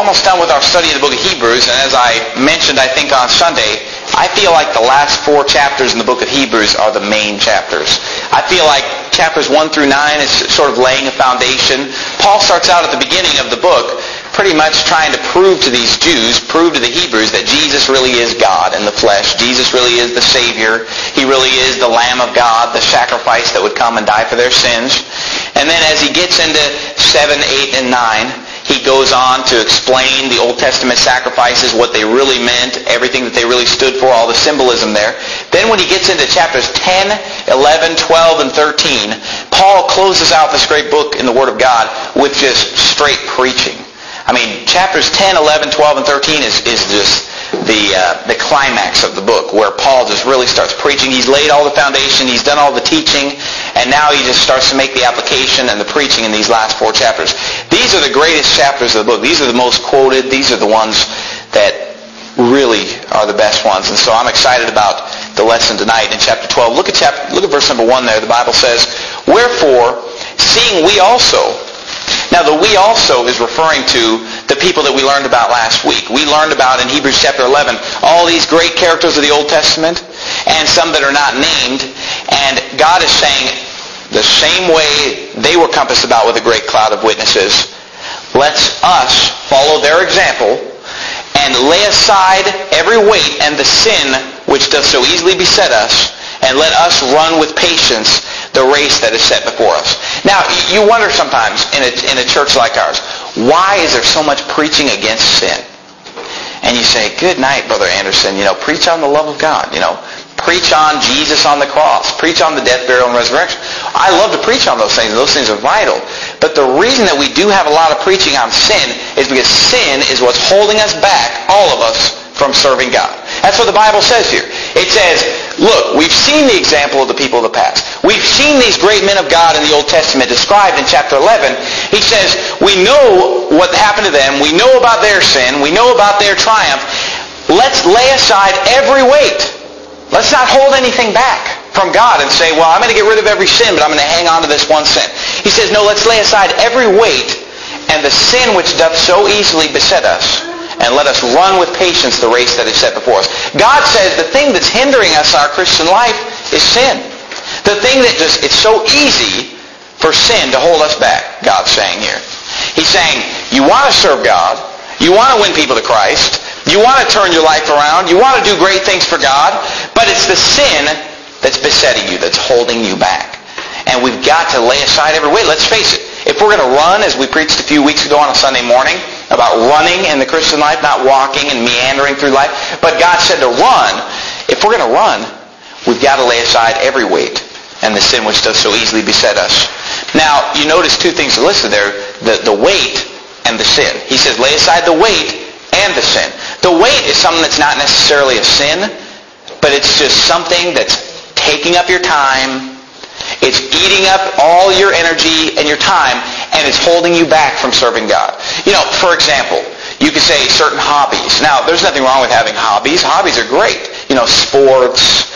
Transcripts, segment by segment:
almost done with our study of the book of Hebrews, and as I mentioned, I think on Sunday, I feel like the last 4 chapters in the book of Hebrews are the main chapters. I feel like chapters 1 through 9 is sort of laying a foundation. Paul starts out at the beginning of the book pretty much trying to prove to these Jews, prove to the Hebrews that Jesus really is God in the flesh. Jesus really is the Savior. He really is the Lamb of God, the sacrifice that would come and die for their sins. And then as he gets into 7, 8, and 9, he goes on to explain the Old Testament sacrifices, what they really meant, everything that they really stood for, all the symbolism there. Then when he gets into chapters 10, 11, 12, and 13, Paul closes out this great book in the Word of God with just straight preaching. I mean, chapters 10, 11, 12, and 13 is just the climax of the book, where Paul just really starts preaching. He's laid all the foundation, he's done all the teaching, and now he just starts to make the application and the preaching in these last 4 chapters. These are the greatest chapters of the book. These are the most quoted. These are the ones that really are the best ones. And so I'm excited about the lesson tonight in chapter 12. Look at verse number 1 there. The Bible says, "Wherefore, seeing we also..." Now, the "we also" is referring to the people that we learned about last week. We learned about in Hebrews chapter 11 all these great characters of the Old Testament and some that are not named. And God is saying, the same way they were compassed about with a great cloud of witnesses, let's us follow their example and lay aside every weight and the sin which doth so easily beset us, and let us run with patience the race that is set before us. Now, you wonder sometimes in a church like ours, why is there so much preaching against sin? And you say, good night, Brother Anderson. Preach on the love of God. Preach on Jesus on the cross. Preach on the death, burial, and resurrection. I love to preach on those things. Those things are vital. But the reason that we do have a lot of preaching on sin is because sin is what's holding us back, all of us, from serving God. That's what the Bible says here. It says, look, we've seen the example of the people of the past. We've seen these great men of God in the Old Testament described in chapter 11. He says, we know what happened to them. We know about their sin. We know about their triumph. Let's lay aside every weight. Let's not hold anything back from God and say, well, I'm going to get rid of every sin, but I'm going to hang on to this one sin. He says, no, let's lay aside every weight and the sin which doth so easily beset us, and let us run with patience the race that is set before us. God says the thing that's hindering us in our Christian life is sin. The thing that it's so easy for sin to hold us back, God's saying here. He's saying, you want to serve God, you want to win people to Christ, you want to turn your life around, you want to do great things for God, but it's the sin that's besetting you, that's holding you back. And we've got to lay aside every weight. Let's face it, if we're going to run, as we preached a few weeks ago on a Sunday morning, about running in the Christian life, not walking and meandering through life, but God said to run. If we're going to run, we've got to lay aside every weight and the sin which does so easily beset us. Now, you notice 2 things listed there, the weight and the sin. He says, lay aside the weight and the sin. The weight is something that's not necessarily a sin, but it's just something that's taking up your time. It's eating up all your energy and your time, and it's holding you back from serving God. For example, you could say certain hobbies. Now, there's nothing wrong with having hobbies. Hobbies are great. Sports,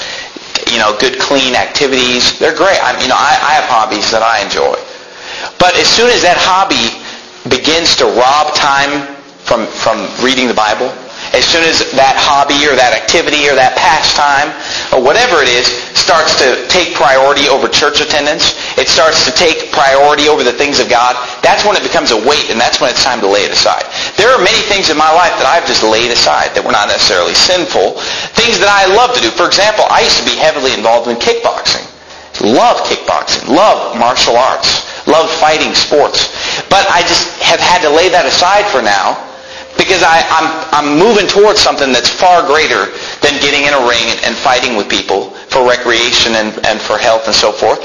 good clean activities. They're great. I have hobbies that I enjoy. But as soon as that hobby begins to rob time from reading the Bible, as soon as that hobby or that activity or that pastime or whatever it is starts to take priority over church attendance, it starts to take priority over the things of God, that's when it becomes a weight, and that's when it's time to lay it aside. There are many things in my life that I've just laid aside that were not necessarily sinful, things that I love to do. For example, I used to be heavily involved in kickboxing. Love kickboxing, love martial arts, love fighting sports. But I just have had to lay that aside for now, because I'm moving towards something that's far greater than getting in a ring and fighting with people for recreation and for health and so forth.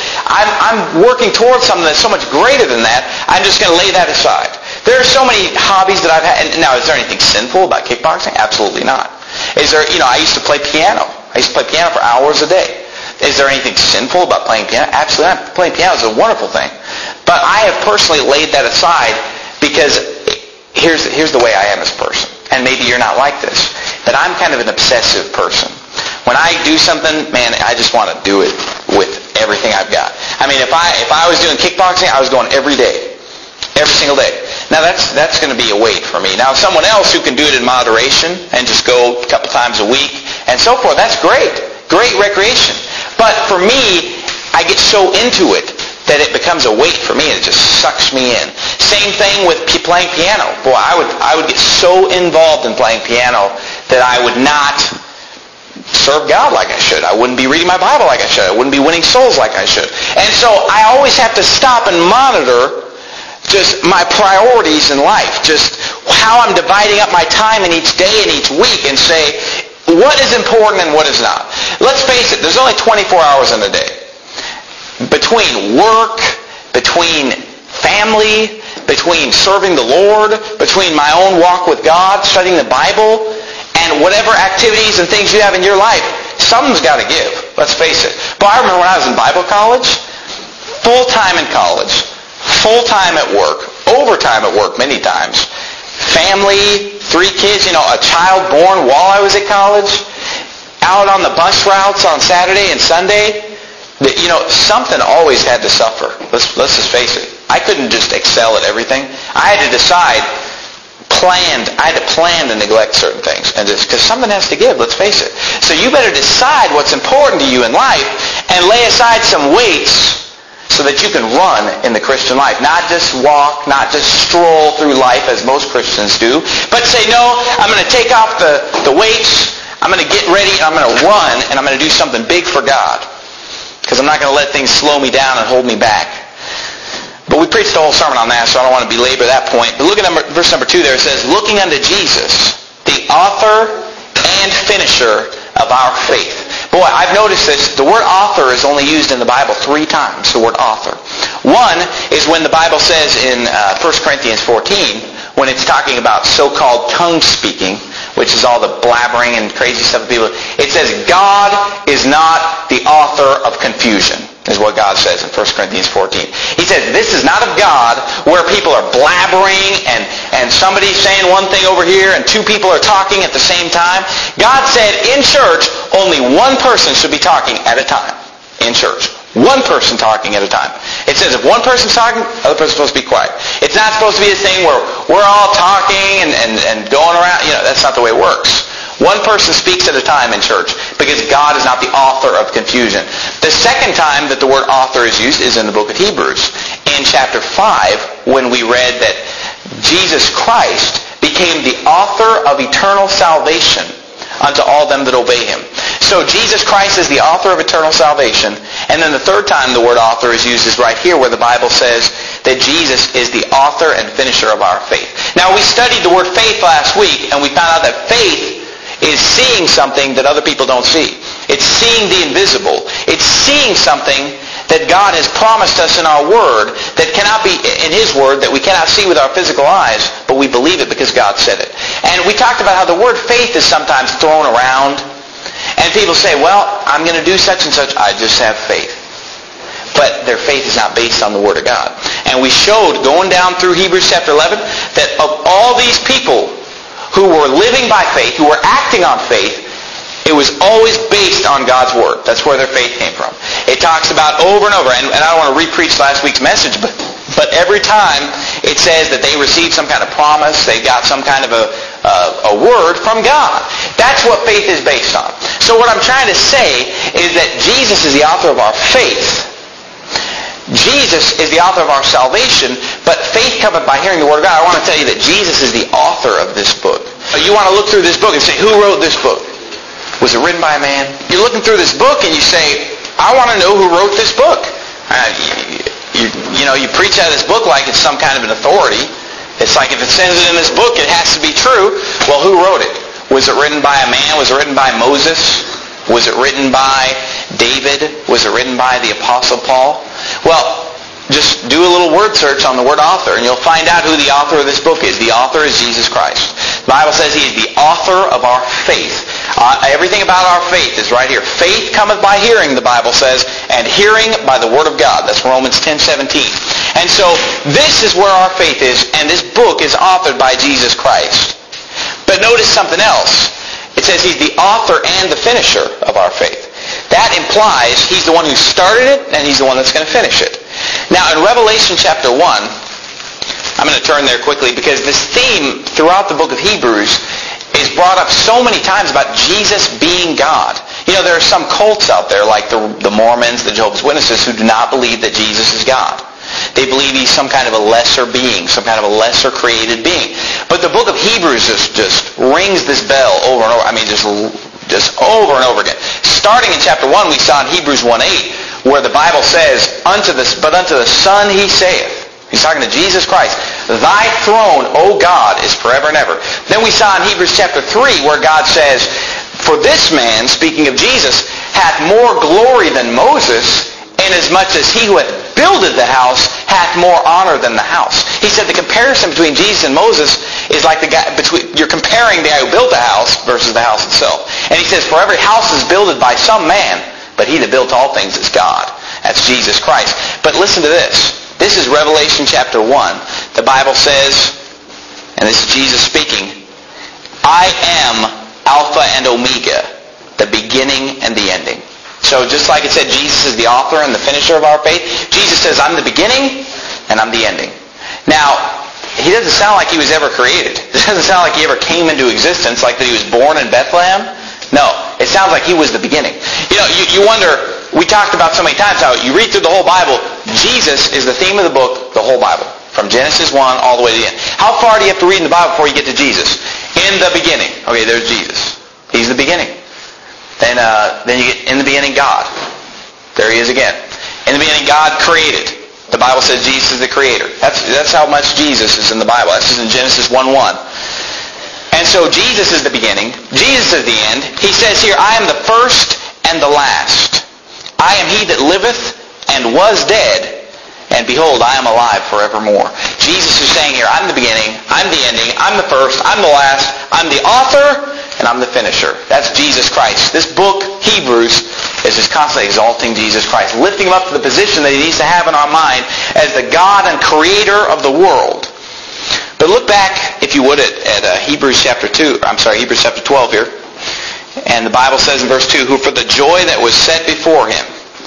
I'm working towards something that's so much greater than that. I'm just going to lay that aside. There are so many hobbies that I've had. Now, is there anything sinful about kickboxing? Absolutely not. Is there, I used to play piano. I used to play piano for hours a day. Is there anything sinful about playing piano? Absolutely not. Playing piano is a wonderful thing. But I have personally laid that aside because here's the way I am as a person. And maybe you're not like this. But I'm kind of an obsessive person. When I do something, man, I just want to do it with everything I've got. I mean, if I was doing kickboxing, I was going every day. Every single day. Now that's going to be a weight for me. Now someone else who can do it in moderation and just go a couple times a week and so forth, that's great. Great recreation. But for me, I get so into it that it becomes a weight for me and it just sucks me in. Same thing with playing piano. Boy, I would get so involved in playing piano that I would not serve God like I should. I wouldn't be reading my Bible like I should. I wouldn't be winning souls like I should. And so I always have to stop and monitor just my priorities in life, just how I'm dividing up my time in each day and each week, and say, what is important and what is not? Let's face it, there's only 24 hours in a day. Between work, between family, between serving the Lord, between my own walk with God, studying the Bible, and whatever activities and things you have in your life, something's got to give. Let's face it. But I remember when I was in Bible college, full-time in college, full-time at work, overtime at work many times, family, 3 kids, a child born while I was at college, out on the bus routes on Saturday and Sunday, something always had to suffer. Let's just face it. I couldn't just excel at everything. I had to decide, I had to plan to neglect certain things, and just because something has to give, let's face it. So you better decide what's important to you in life and lay aside some weights so that you can run in the Christian life. Not just walk, not just stroll through life as most Christians do, but say, no, I'm going to take off the weights, I'm going to get ready, and I'm going to run, and I'm going to do something big for God. Because I'm not going to let things slow me down and hold me back. But we preached the whole sermon on that, so I don't want to belabor that point. But look at verse number 2 there. It says, looking unto Jesus, the author and finisher of our faith. Boy, I've noticed this. The word author is only used in the Bible 3 times, the word author. One is when the Bible says in 1 Corinthians 14, when it's talking about so-called tongue speaking, which is all the blabbering and crazy stuff of people. It says, God is not the author of confusion, is what God says in 1 Corinthians 14. He says, this is not of God, where people are blabbering and somebody's saying one thing over here and 2 people are talking at the same time. God said, in church, only one person should be talking at a time in church. One person talking at a time. It says if one person's talking, the other person's supposed to be quiet. It's not supposed to be this thing where we're all talking and going around. That's not the way it works. One person speaks at a time in church because God is not the author of confusion. The second time that the word author is used is in the book of Hebrews. In chapter 5, when we read that Jesus Christ became the author of eternal salvation unto all them that obey him. So Jesus Christ is the author of eternal salvation. And then the third time the word author is used is right here where the Bible says that Jesus is the author and finisher of our faith. Now we studied the word faith last week and we found out that faith is seeing something that other people don't see. It's seeing the invisible. It's seeing something that God has promised us in our Word that cannot be in His Word, that we cannot see with our physical eyes, but we believe it because God said it. And we talked about how the word faith is sometimes thrown around, and people say, well, I'm going to do such and such, I just have faith. But their faith is not based on the Word of God. And we showed, going down through Hebrews chapter 11, that of all these people who were living by faith, who were acting on faith, it was always based on God's Word. That's where their faith came from. It talks about over and over, and I don't want to re-preach last week's message, but every time it says that they received some kind of promise, they got some kind of a word from God. That's what faith is based on. So what I'm trying to say is that Jesus is the author of our faith. Jesus is the author of our salvation, but faith cometh by hearing the Word of God. I want to tell you that Jesus is the author of this book. You want to look through this book and say, who wrote this book? Was it written by a man? You're looking through this book and you say, I want to know who wrote this book. You preach out of this book like it's some kind of an authority. It's like if it says it in this book, it has to be true. Well, who wrote it? Was it written by a man? Was it written by Moses? Was it written by David? Was it written by the Apostle Paul? Well, just do a little word search on the word author and you'll find out who the author of this book is. The author is Jesus Christ. The Bible says He is the author of our faith. Everything about our faith is right here. Faith cometh by hearing, the Bible says, and hearing by the Word of God. That's Romans 10:17. And so this is where our faith is, and this book is authored by Jesus Christ. But notice something else. It says He's the author and the finisher of our faith. That implies He's the one who started it, and He's the one that's going to finish it. Now, in Revelation chapter 1, I'm going to turn there quickly because this theme throughout the book of Hebrews is brought up so many times about Jesus being God. You know, there are some cults out there like the Mormons, the Jehovah's Witnesses, who do not believe that Jesus is God. They believe he's some kind of a lesser being, some kind of a lesser created being. But the book of Hebrews just rings this bell over and over. I mean, just over and over again. Starting in chapter 1, we saw in Hebrews 1:8, where the Bible says, But unto the Son he saith. He's talking to Jesus Christ. Thy throne, O God, is forever and ever. Then we saw in Hebrews chapter 3 where God says, For this man, speaking of Jesus, hath more glory than Moses, inasmuch as he who hath builded the house hath more honor than the house. He said the comparison between Jesus and Moses is like you're comparing the guy who built the house versus the house itself. And he says, For every house is builded by some man, but he that built all things is God. That's Jesus Christ. But listen to this. This is Revelation chapter 1. The Bible says, and this is Jesus speaking, I am Alpha and Omega, the beginning and the ending. So just like it said Jesus is the author and the finisher of our faith, Jesus says, I'm the beginning and I'm the ending. Now, he doesn't sound like he was ever created. It doesn't sound like he ever came into existence, like that he was born in Bethlehem. No, it sounds like he was the beginning. You know, you wonder, we talked about so many times how you read through the whole Bible, Jesus is the theme of the book, the whole Bible, from Genesis 1 all the way to the end. How far do you have to read in the Bible before you get to Jesus? In the beginning. Okay, there's Jesus. He's the beginning. Then you get in the beginning God. There he is again. In the beginning God created. The Bible says Jesus is the creator. That's how much Jesus is in the Bible. That's in Genesis 1:1. And so Jesus is the beginning. Jesus is the end. He says here, I am the first and the last. I am he that liveth and was dead, and behold, I am alive forevermore. Jesus is saying here, I'm the beginning, I'm the ending, I'm the first, I'm the last, I'm the author, and I'm the finisher. That's Jesus Christ. This book, Hebrews, is just constantly exalting Jesus Christ, lifting him up to the position that he needs to have in our mind as the God and creator of the world. But look back, if you would, at Hebrews chapter 12 here. And the Bible says in verse 2, Who for the joy that was set before him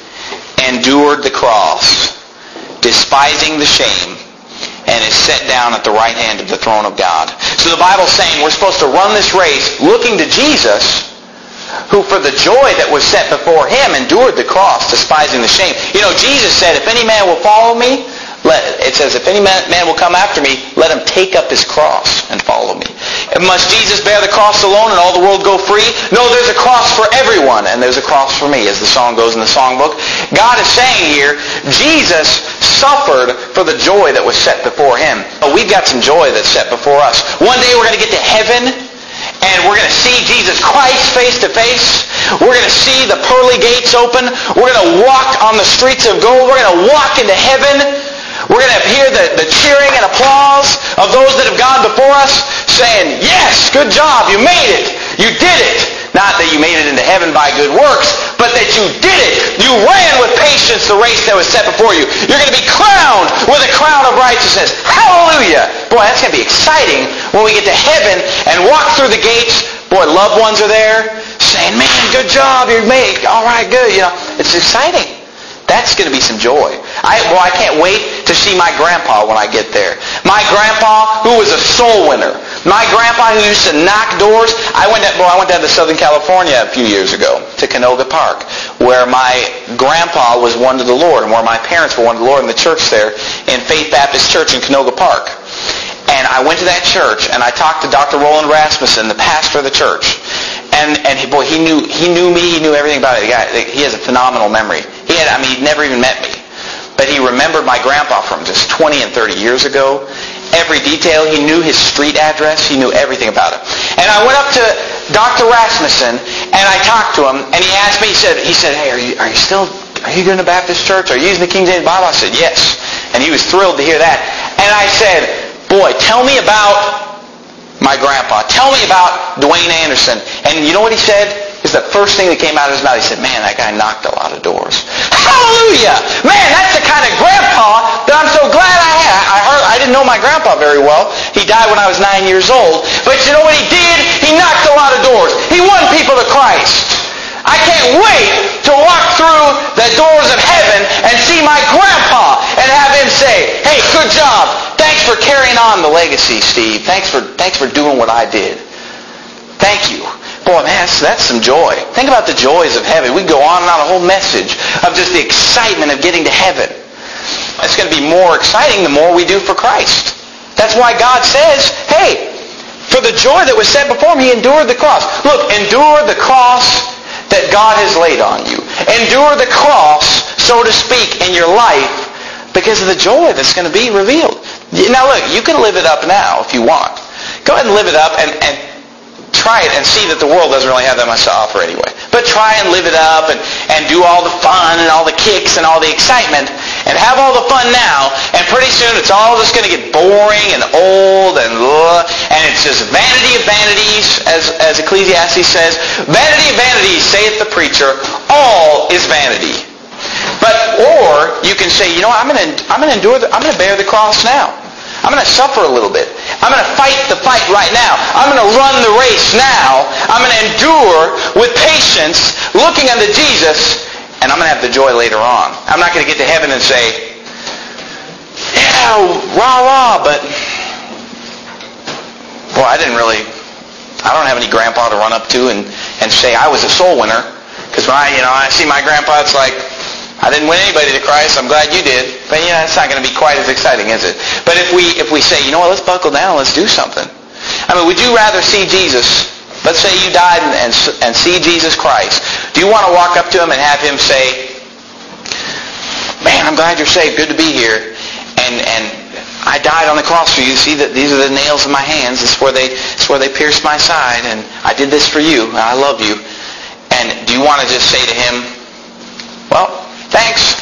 endured the cross, despising the shame, and is set down at the right hand of the throne of God. So the Bible's saying we're supposed to run this race looking to Jesus, who for the joy that was set before him endured the cross, despising the shame. You know, Jesus said, if any man will follow me, it says, if any man will come after me, let him take up his cross and follow me. And must Jesus bear the cross alone and all the world go free? No, there's a cross for everyone, and there's a cross for me, as the song goes in the songbook. God is saying here, Jesus suffered for the joy that was set before him. But we've got some joy that's set before us. One day we're going to get to heaven, and we're going to see Jesus Christ face to face. We're going to see the pearly gates open. We're going to walk on the streets of gold. We're going to walk into heaven. We're going to hear the cheering and applause of those that have gone before us saying, yes, good job, you made it. You did it. Not that you made it into heaven by good works, but that you did it. You ran with patience the race that was set before you. You're going to be crowned with a crown of righteousness. Hallelujah. Boy, that's going to be exciting when we get to heaven and walk through the gates. Boy, loved ones are there saying, man, good job, you made it. All right, good. You know, it's exciting. That's going to be some joy. I can't wait to see my grandpa when I get there. My grandpa, who was a soul winner. My grandpa who used to knock doors. I went down to Southern California a few years ago, to Canoga Park, where my grandpa was won to the Lord, and where my parents were won to the Lord in the church there, in Faith Baptist Church in Canoga Park. And I went to that church, and I talked to Dr. Roland Rasmussen, the pastor of the church. And he knew me, he knew everything about it. The guy, he has a phenomenal memory. He'd never even met me. But he remembered my grandpa from just 20 and 30 years ago. Every detail. He knew his street address. He knew everything about it. And I went up to Dr. Rasmussen, and I talked to him, and he asked me, he said, hey, are you going to Baptist church? Are you using the King James Bible? I said, yes. And he was thrilled to hear that. And I said, boy, tell me about my grandpa. Tell me about Dwayne Anderson. And you know what he said? It's the first thing that came out of his mouth. He said, man, that guy knocked a lot of doors. Hallelujah! Man, that's the kind of grandpa that I'm so glad I had. I didn't know my grandpa very well. He died when I was 9 years old. But you know what he did? He knocked a lot of doors. He won people to Christ. I can't wait to walk through the doors of heaven and see my grandpa and have him say, hey, good job. Thanks for carrying on the legacy, Steve. Thanks for doing what I did. Thank you. Boy, man, that's some joy. Think about the joys of heaven. We can go on and on a whole message of just the excitement of getting to heaven. It's going to be more exciting the more we do for Christ. That's why God says, hey, for the joy that was set before him, he endured the cross. Look, endure the cross that God has laid on you. Endure the cross, so to speak, in your life because of the joy that's going to be revealed. Now look, you can live it up now if you want. Go ahead and live it up and try it and see that the world doesn't really have that much to offer anyway. But try and live it up and do all the fun and all the kicks and all the excitement and have all the fun now, and pretty soon it's all just going to get boring and old and it's just vanity of vanities, as Ecclesiastes says. Vanity of vanities, saith the preacher, all is vanity. Or you can say, you know what, I'm going to bear the cross now. I'm going to suffer a little bit. I'm going to fight the fight right now. I'm going to run the race now. I'm going to endure with patience, looking unto Jesus, and I'm going to have the joy later on. I'm not going to get to heaven and say, yeah, rah-rah, but boy, I don't have any grandpa to run up to and say I was a soul winner. Because when I see my grandpa, it's like, I didn't win anybody to Christ. I'm glad you did. But it's not going to be quite as exciting, is it? But if we say, you know what, let's buckle down, let's do something. I mean, would you rather see Jesus? Let's say you died and see Jesus Christ. Do you want to walk up to him and have him say, man, I'm glad you're saved. Good to be here. And I died on the cross for you. See that these are the nails in my hands. It's where they pierced my side. And I did this for you. And I love you. And do you want to just say to him, well, thanks?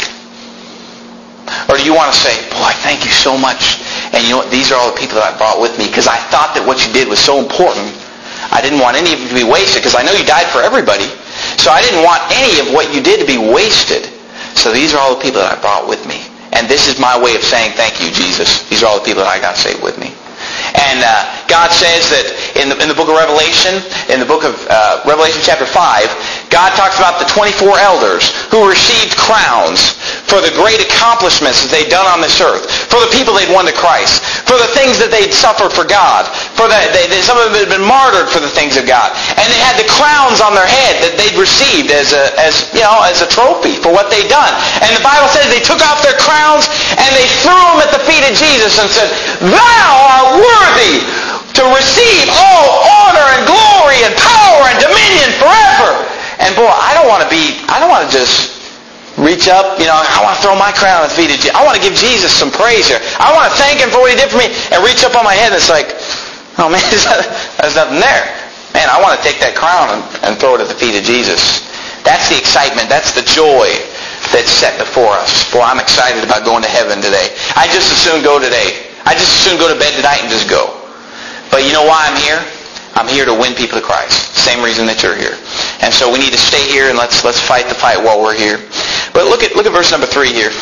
Or do you want to say, boy, thank you so much. And you know what? These are all the people that I brought with me because I thought that what you did was so important. I didn't want any of it to be wasted because I know you died for everybody. So I didn't want any of what you did to be wasted. So these are all the people that I brought with me. And this is my way of saying thank you, Jesus. These are all the people that I got saved with me. And God says that in the book of Revelation, in the book of Revelation chapter 5, God talks about the 24 elders who received crowns for the great accomplishments that they'd done on this earth, for the people they'd won to Christ, for the things that they'd suffered for God, some of them had been martyred for the things of God. And they had the crowns on their head that they'd received as a trophy for what they'd done. And the Bible says they took off their crowns and they threw them at the feet of Jesus and said, thou art worthy to receive all honor and glory and power and dominion forever. And boy, I don't want to just reach up, I want to throw my crown at the feet of Jesus. I want to give Jesus some praise here. I want to thank him for what he did for me and reach up on my head and it's like, oh man, there's nothing there. Man, I want to take that crown and throw it at the feet of Jesus. That's the excitement. That's the joy that's set before us. Boy, I'm excited about going to heaven today. I just as soon go today. I just as soon go to bed tonight and just go. But you know why I'm here? I'm here to win people to Christ. Same reason that you're here. And so we need to stay here and let's fight the fight while we're here. But look at verse number 3 here.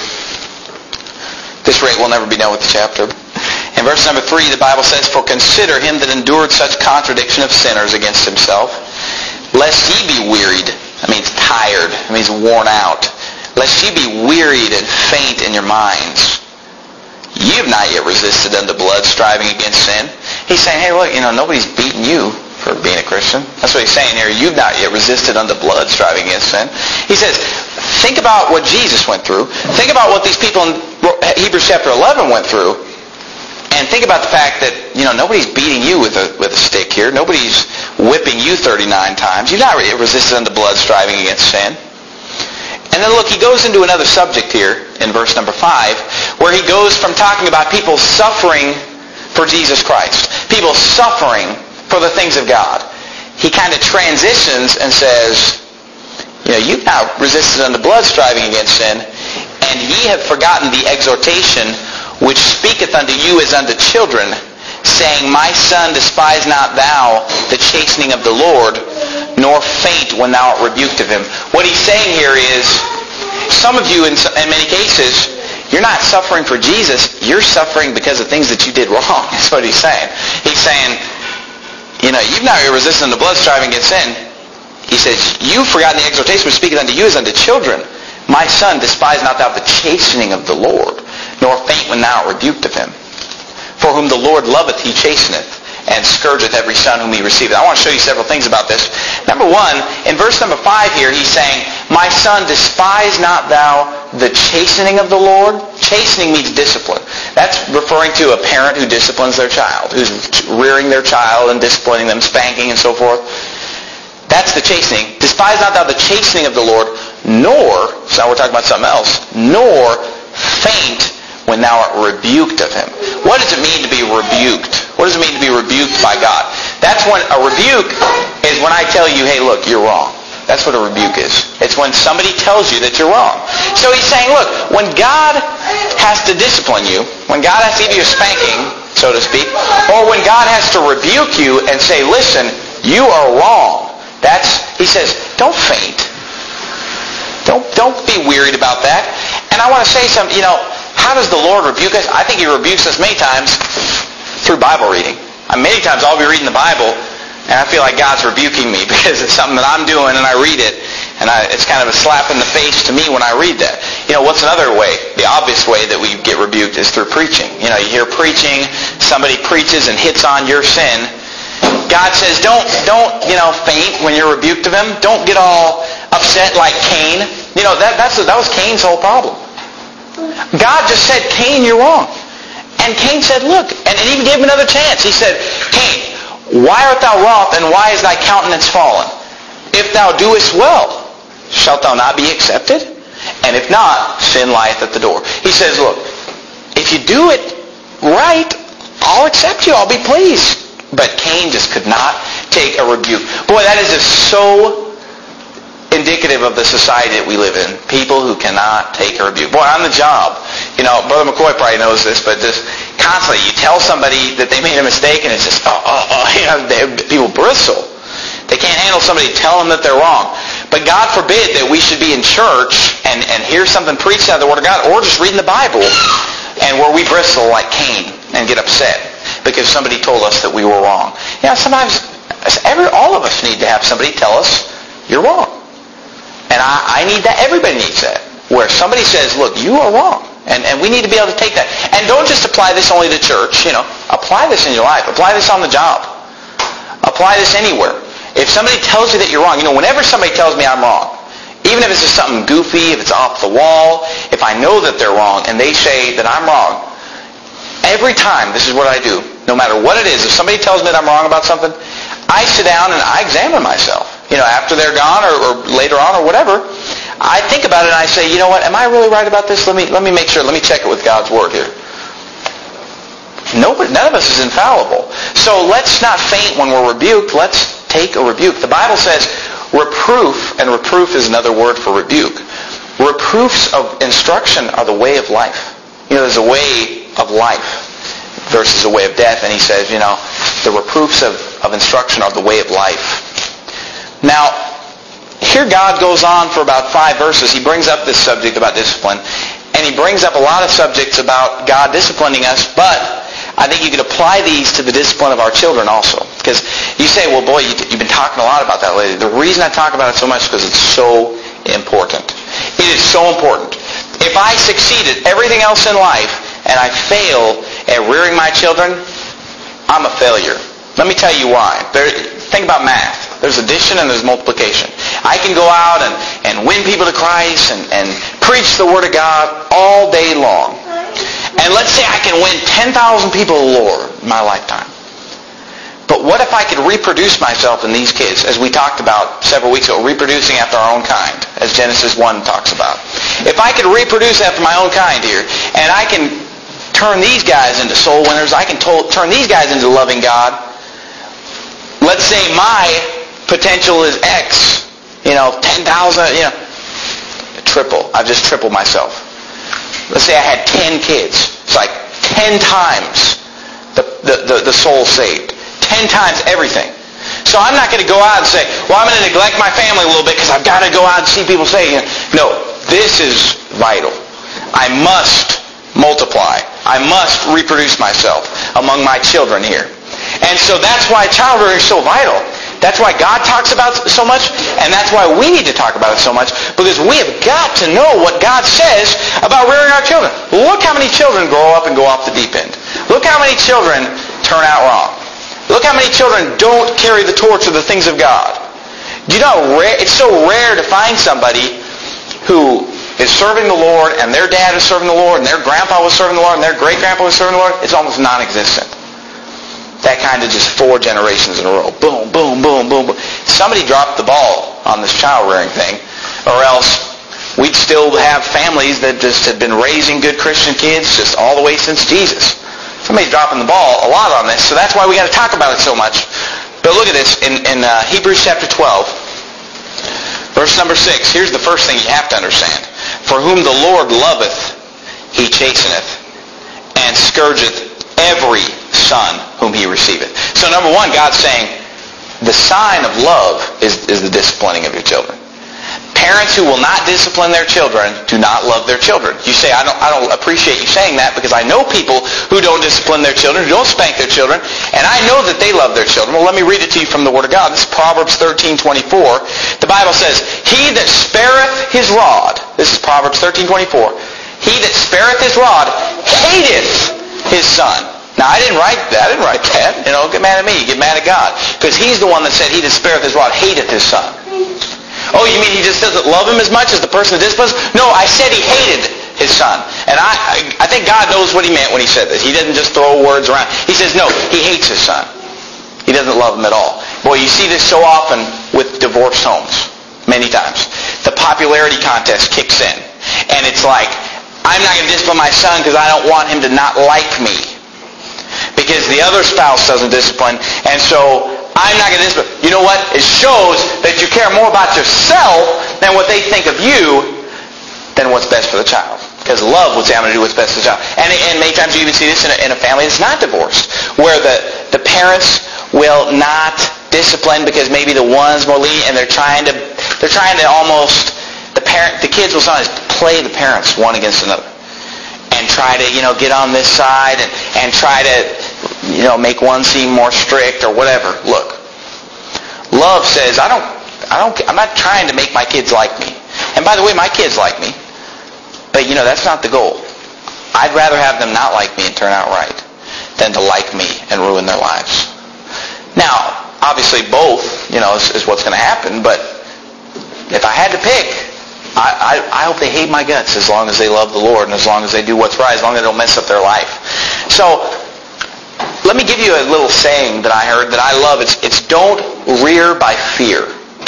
This rate we'll never be done with the chapter. In verse number 3, the Bible says, for consider him that endured such contradiction of sinners against himself, lest ye be wearied. That means tired. That means worn out. Lest ye be wearied and faint in your minds. Ye have not yet resisted unto blood, striving against sin. He's saying, hey, look, nobody's beating you for being a Christian. That's what he's saying here. You've not yet resisted unto blood, striving against sin. He says, think about what Jesus went through. Think about what these people in Hebrews chapter 11 went through. And think about the fact that, nobody's beating you with a stick here. Nobody's whipping you 39 times. You've not yet resisted unto blood, striving against sin. And then look, he goes into another subject here in verse number 5, where he goes from talking about people suffering for Jesus Christ, people suffering for the things of God. He kind of transitions and says, you've now resisted unto blood, striving against sin, and ye have forgotten the exhortation which speaketh unto you as unto children, saying, my son, despise not thou the chastening of the Lord, nor faint when thou art rebuked of him. What he's saying here is, some of you in many cases, you're not suffering for Jesus, you're suffering because of things that you did wrong. That's what he's saying. He's saying, you've not resisted the blood, striving against sin. He says, you've forgotten the exhortation which speaketh unto you as unto children. My son, despise not thou the chastening of the Lord, nor faint when thou art rebuked of him. For whom the Lord loveth, he chasteneth, and scourgeth every son whom he receiveth. I want to show you several things about this. Number one, in verse number 5 here, he's saying, My son, despise not thou the chastening of the Lord. Chastening means discipline. That's referring to a parent who disciplines their child, who's rearing their child and disciplining them, spanking and so forth. That's the chastening. Despise not thou the chastening of the Lord, nor, so now we're talking about something else, nor faint when thou art rebuked of him. What does it mean to be rebuked? What does it mean to be rebuked by God? That's when a rebuke is when I tell you, hey, look, you're wrong. That's what a rebuke is. It's when somebody tells you that you're wrong. So he's saying, look, when God has to discipline you, when God has to give you a spanking, so to speak, or when God has to rebuke you and say, listen, you are wrong. He says, don't faint. Don't be wearied about that. And I want to say something, how does the Lord rebuke us? I think he rebukes us many times through Bible reading. Many times I'll be reading the Bible and I feel like God's rebuking me because it's something that I'm doing and I read it and it's kind of a slap in the face to me when I read that. What's another way? The obvious way that we get rebuked is through preaching. You hear preaching, somebody preaches and hits on your sin. God says, don't faint when you're rebuked of him. Don't get all upset like Cain. That was Cain's whole problem. God just said, Cain, you're wrong. And Cain said, look, and even gave him another chance. He said, Cain, why art thou wroth, and why is thy countenance fallen? If thou doest well, shalt thou not be accepted? And if not, sin lieth at the door. He says, look, if you do it right, I'll accept you. I'll be pleased. But Cain just could not take a rebuke. Boy, that is just so indicative of the society that we live in. People who cannot take a rebuke. Boy, on the job, Brother McCoy probably knows this, but just constantly you tell somebody that they made a mistake and it's just, people bristle. They can't handle somebody telling them that they're wrong. But God forbid that we should be in church and hear something preached out of the Word of God, or just reading the Bible, and where we bristle like Cain and get upset because somebody told us that we were wrong. Sometimes all of us need to have somebody tell us you're wrong. And I need that. Everybody needs that. Where somebody says, look, you are wrong. And we need to be able to take that. And don't just apply this only to church. Apply this in your life. Apply this on the job. Apply this anywhere. If somebody tells you that you're wrong, whenever somebody tells me I'm wrong, even if it's just something goofy, if it's off the wall, if I know that they're wrong and they say that I'm wrong, every time, this is what I do, no matter what it is, if somebody tells me that I'm wrong about something, I sit down and I examine myself. After they're gone or later on or whatever, I think about it and I say, you know what, am I really right about this? Let me make sure, let me check it with God's Word here. None of us is infallible. So let's not faint when we're rebuked. Let's take a rebuke. The Bible says reproof, and reproof is another word for rebuke. Reproofs of instruction are the way of life. There's a way of life versus a way of death. And he says, the reproofs of instruction are the way of life. Now, here God goes on for about 5 verses. He brings up this subject about discipline. And he brings up a lot of subjects about God disciplining us, but I think you could apply these to the discipline of our children also. Because you say, well, boy, you've been talking a lot about that lately. The reason I talk about it so much is because it's so important. It is so important. If I succeed at everything else in life and I fail at rearing my children, I'm a failure. Let me tell you why. Think about math. There's addition and there's multiplication. I can go out and win people to Christ and preach the Word of God all day long. And let's say I can win 10,000 people to the Lord in my lifetime. But what if I could reproduce myself in these kids, as we talked about several weeks ago, reproducing after our own kind, as Genesis 1 talks about. If I could reproduce after my own kind here, and I can turn these guys into soul winners, I can turn these guys into loving God. Let's say my potential is X, 10,000, triple. I've just tripled myself. Let's say I had 10 kids. It's like 10 times the soul saved. 10 times everything. So I'm not going to go out and say, well, I'm going to neglect my family a little bit because I've got to go out and see people saved. No, this is vital. I must multiply. I must reproduce myself among my children here. And so that's why child rearing is so vital. That's why God talks about it so much, and that's why we need to talk about it so much, because we have got to know what God says about rearing our children. Look how many children grow up and go off the deep end. Look how many children turn out wrong. Look how many children don't carry the torch of the things of God. Do you know, it's so rare to find somebody who is serving the Lord, and their dad is serving the Lord, and their grandpa was serving the Lord, and their great-grandpa was serving the Lord. It's almost non-existent. That kind of just 4 generations in a row. Boom, boom, boom, boom, boom. Somebody dropped the ball on this child-rearing thing, or else we'd still have families that just had been raising good Christian kids just all the way since Jesus. Somebody's dropping the ball a lot on this, so that's why we got to talk about it so much. But look at this in Hebrews chapter 12, verse number 6. Here's the first thing you have to understand. For whom the Lord loveth, he chasteneth, and scourgeth every son whom he receiveth. So number one, God's saying the sign of love is the disciplining of your children. Parents who will not discipline their children do not love their children. You say, I don't appreciate you saying that, because I know people who don't discipline their children, who don't spank their children, and I know that they love their children. Well, let me read it to you from the Word of God. This is Proverbs 13:24. The Bible says, he that spareth his rod, this is Proverbs 13:24, he that spareth his rod hateth his son. Now, I didn't write that. Get mad at me. Get mad at God. Because he's the one that said, he that spareth his rod hateth his son. Oh, you mean he just doesn't love him as much as the person that disciplines? No, I said he hated his son. And I think God knows what he meant when he said this. He didn't just throw words around. He says, no, he hates his son. He doesn't love him at all. Boy, you see this so often with divorced homes. Many times. The popularity contest kicks in. And it's like, I'm not going to discipline my son because I don't want him to not like me. Because the other spouse doesn't discipline. And so I'm not going to discipline. You know what? It shows that you care more about yourself than what they think of you than what's best for the child. Because love would say, I'm going to do what's best for the child. And many times you even see this in a family that's not divorced, where the parents will not discipline because maybe the one's more lenient, and they're trying to almost, the kids will sometimes play the parents one against another. And try to, get on this side and try to, make one seem more strict or whatever. Look, love says, I'm not trying to make my kids like me. And by the way, my kids like me. But, that's not the goal. I'd rather have them not like me and turn out right than to like me and ruin their lives. Now, obviously both, is what's going to happen. But if I had to pick, I hope they hate my guts as long as they love the Lord and as long as they do what's right, as long as they don't mess up their life. So, let me give you a little saying that I heard that I love. It's don't rear by fear.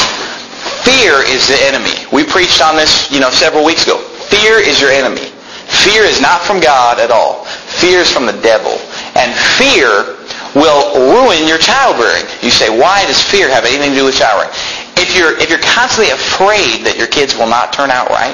Fear is the enemy. We preached on this, several weeks ago. Fear is your enemy. Fear is not from God at all. Fear is from the devil. And fear will ruin your child rearing. You say, why does fear have anything to do with child rearing? If you're constantly afraid that your kids will not turn out right,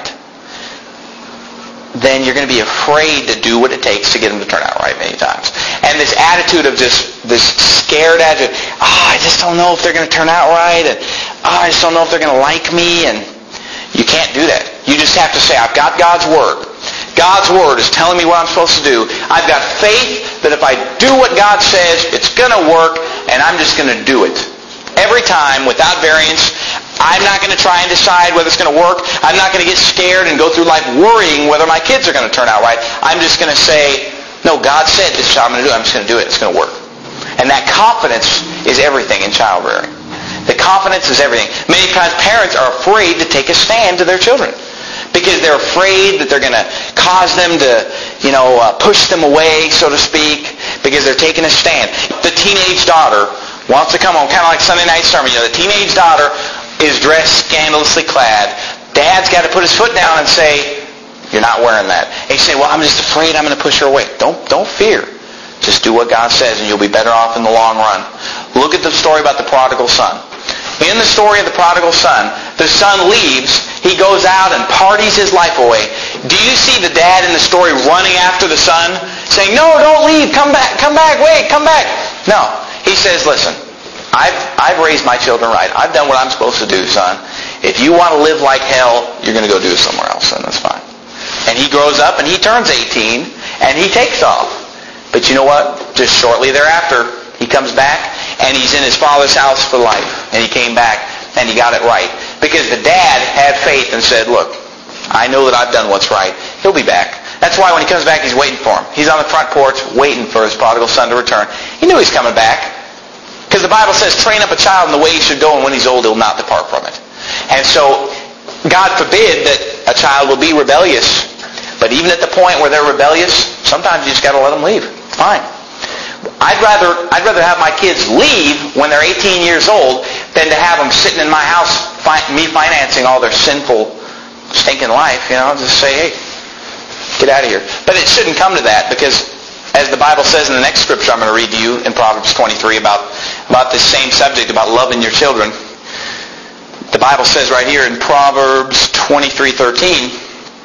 then you're going to be afraid to do what it takes to get them to turn out right many times. And this attitude of just this scared attitude, I just don't know if they're going to turn out right, and I just don't know if they're going to like me, and you can't do that. You just have to say, I've got God's Word. God's Word is telling me what I'm supposed to do. I've got faith that if I do what God says, it's going to work, and I'm just going to do it. Every time, without variance. I'm not going to try and decide whether it's going to work. I'm not going to get scared and go through life worrying whether my kids are going to turn out right. I'm just going to say, no, God said this is how I'm going to do it. I'm just going to do it. It's going to work. And that confidence is everything in child rearing. The confidence is everything. Many times parents are afraid to take a stand to their children because they're afraid that they're going to cause them to, push them away, so to speak, because they're taking a stand. The teenage daughter wants to come home, kind of like Sunday night sermon. The teenage daughter is dressed scandalously clad. Dad's got to put his foot down and say, you're not wearing that. And you say, well, I'm just afraid I'm going to push her away. Don't fear. Just do what God says and you'll be better off in the long run. Look at the story about the prodigal son. In the story of the prodigal son, the son leaves. He goes out and parties his life away. Do you see the dad in the story running after the son, saying, no, don't leave, come back, wait, come back? No. He says, listen, I've raised my children right. I've done what I'm supposed to do, son. If you want to live like hell, you're going to go do it somewhere else, and that's fine. And he grows up and he turns 18 and he takes off. But you know what? Just shortly thereafter, he comes back and he's in his father's house for life. and he came back and he got it right. Because the dad had faith and said, look, I know that I've done what's right. He'll be back. That's why when he comes back, he's waiting for him. He's on the front porch waiting for his prodigal son to return. He knew he's coming back. Because the Bible says, train up a child in the way he should go, and when he's old, he'll not depart from it. And so, God forbid that a child will be rebellious. But even at the point where they're rebellious, sometimes you just got to let them leave. It's fine. I'd rather have my kids leave when they're 18 years old than to have them sitting in my house, me financing all their sinful, stinking life. Just say, hey, get out of here. But it shouldn't come to that, because as the Bible says in the next scripture I'm going to read to you in Proverbs 23 about this same subject, about loving your children. The Bible says right here in Proverbs 23:13,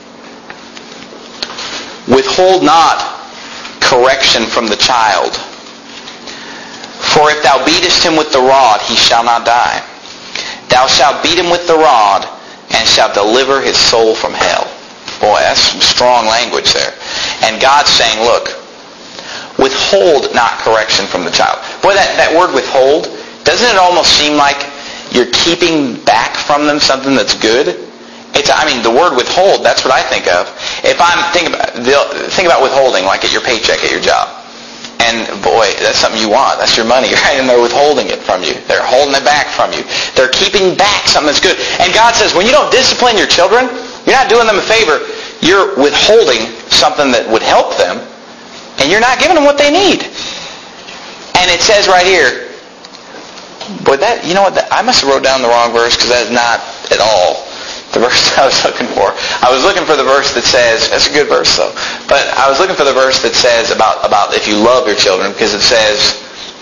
withhold not correction from the child, for if thou beatest him with the rod, he shall not die. Thou shalt beat him with the rod, and shalt deliver his soul from hell. Boy, that's some strong language there. And God's saying, look, withhold not correction from the child. Boy, that word withhold, doesn't it almost seem like you're keeping back from them something that's good? The word withhold, that's what I think of. If I'm think about withholding, like at your paycheck at your job. And boy, that's something you want. That's your money, right? And they're withholding it from you. They're holding it back from you. They're keeping back something that's good. And God says, when you don't discipline your children, you're not doing them a favor. You're withholding something that would help them, and you're not giving them what they need. And it says right here, boy, I must have wrote down the wrong verse, because that's not at all the verse I was looking for. I was looking for the verse that says, that's a good verse though, but I was looking for the verse that says about if you love your children, because it says,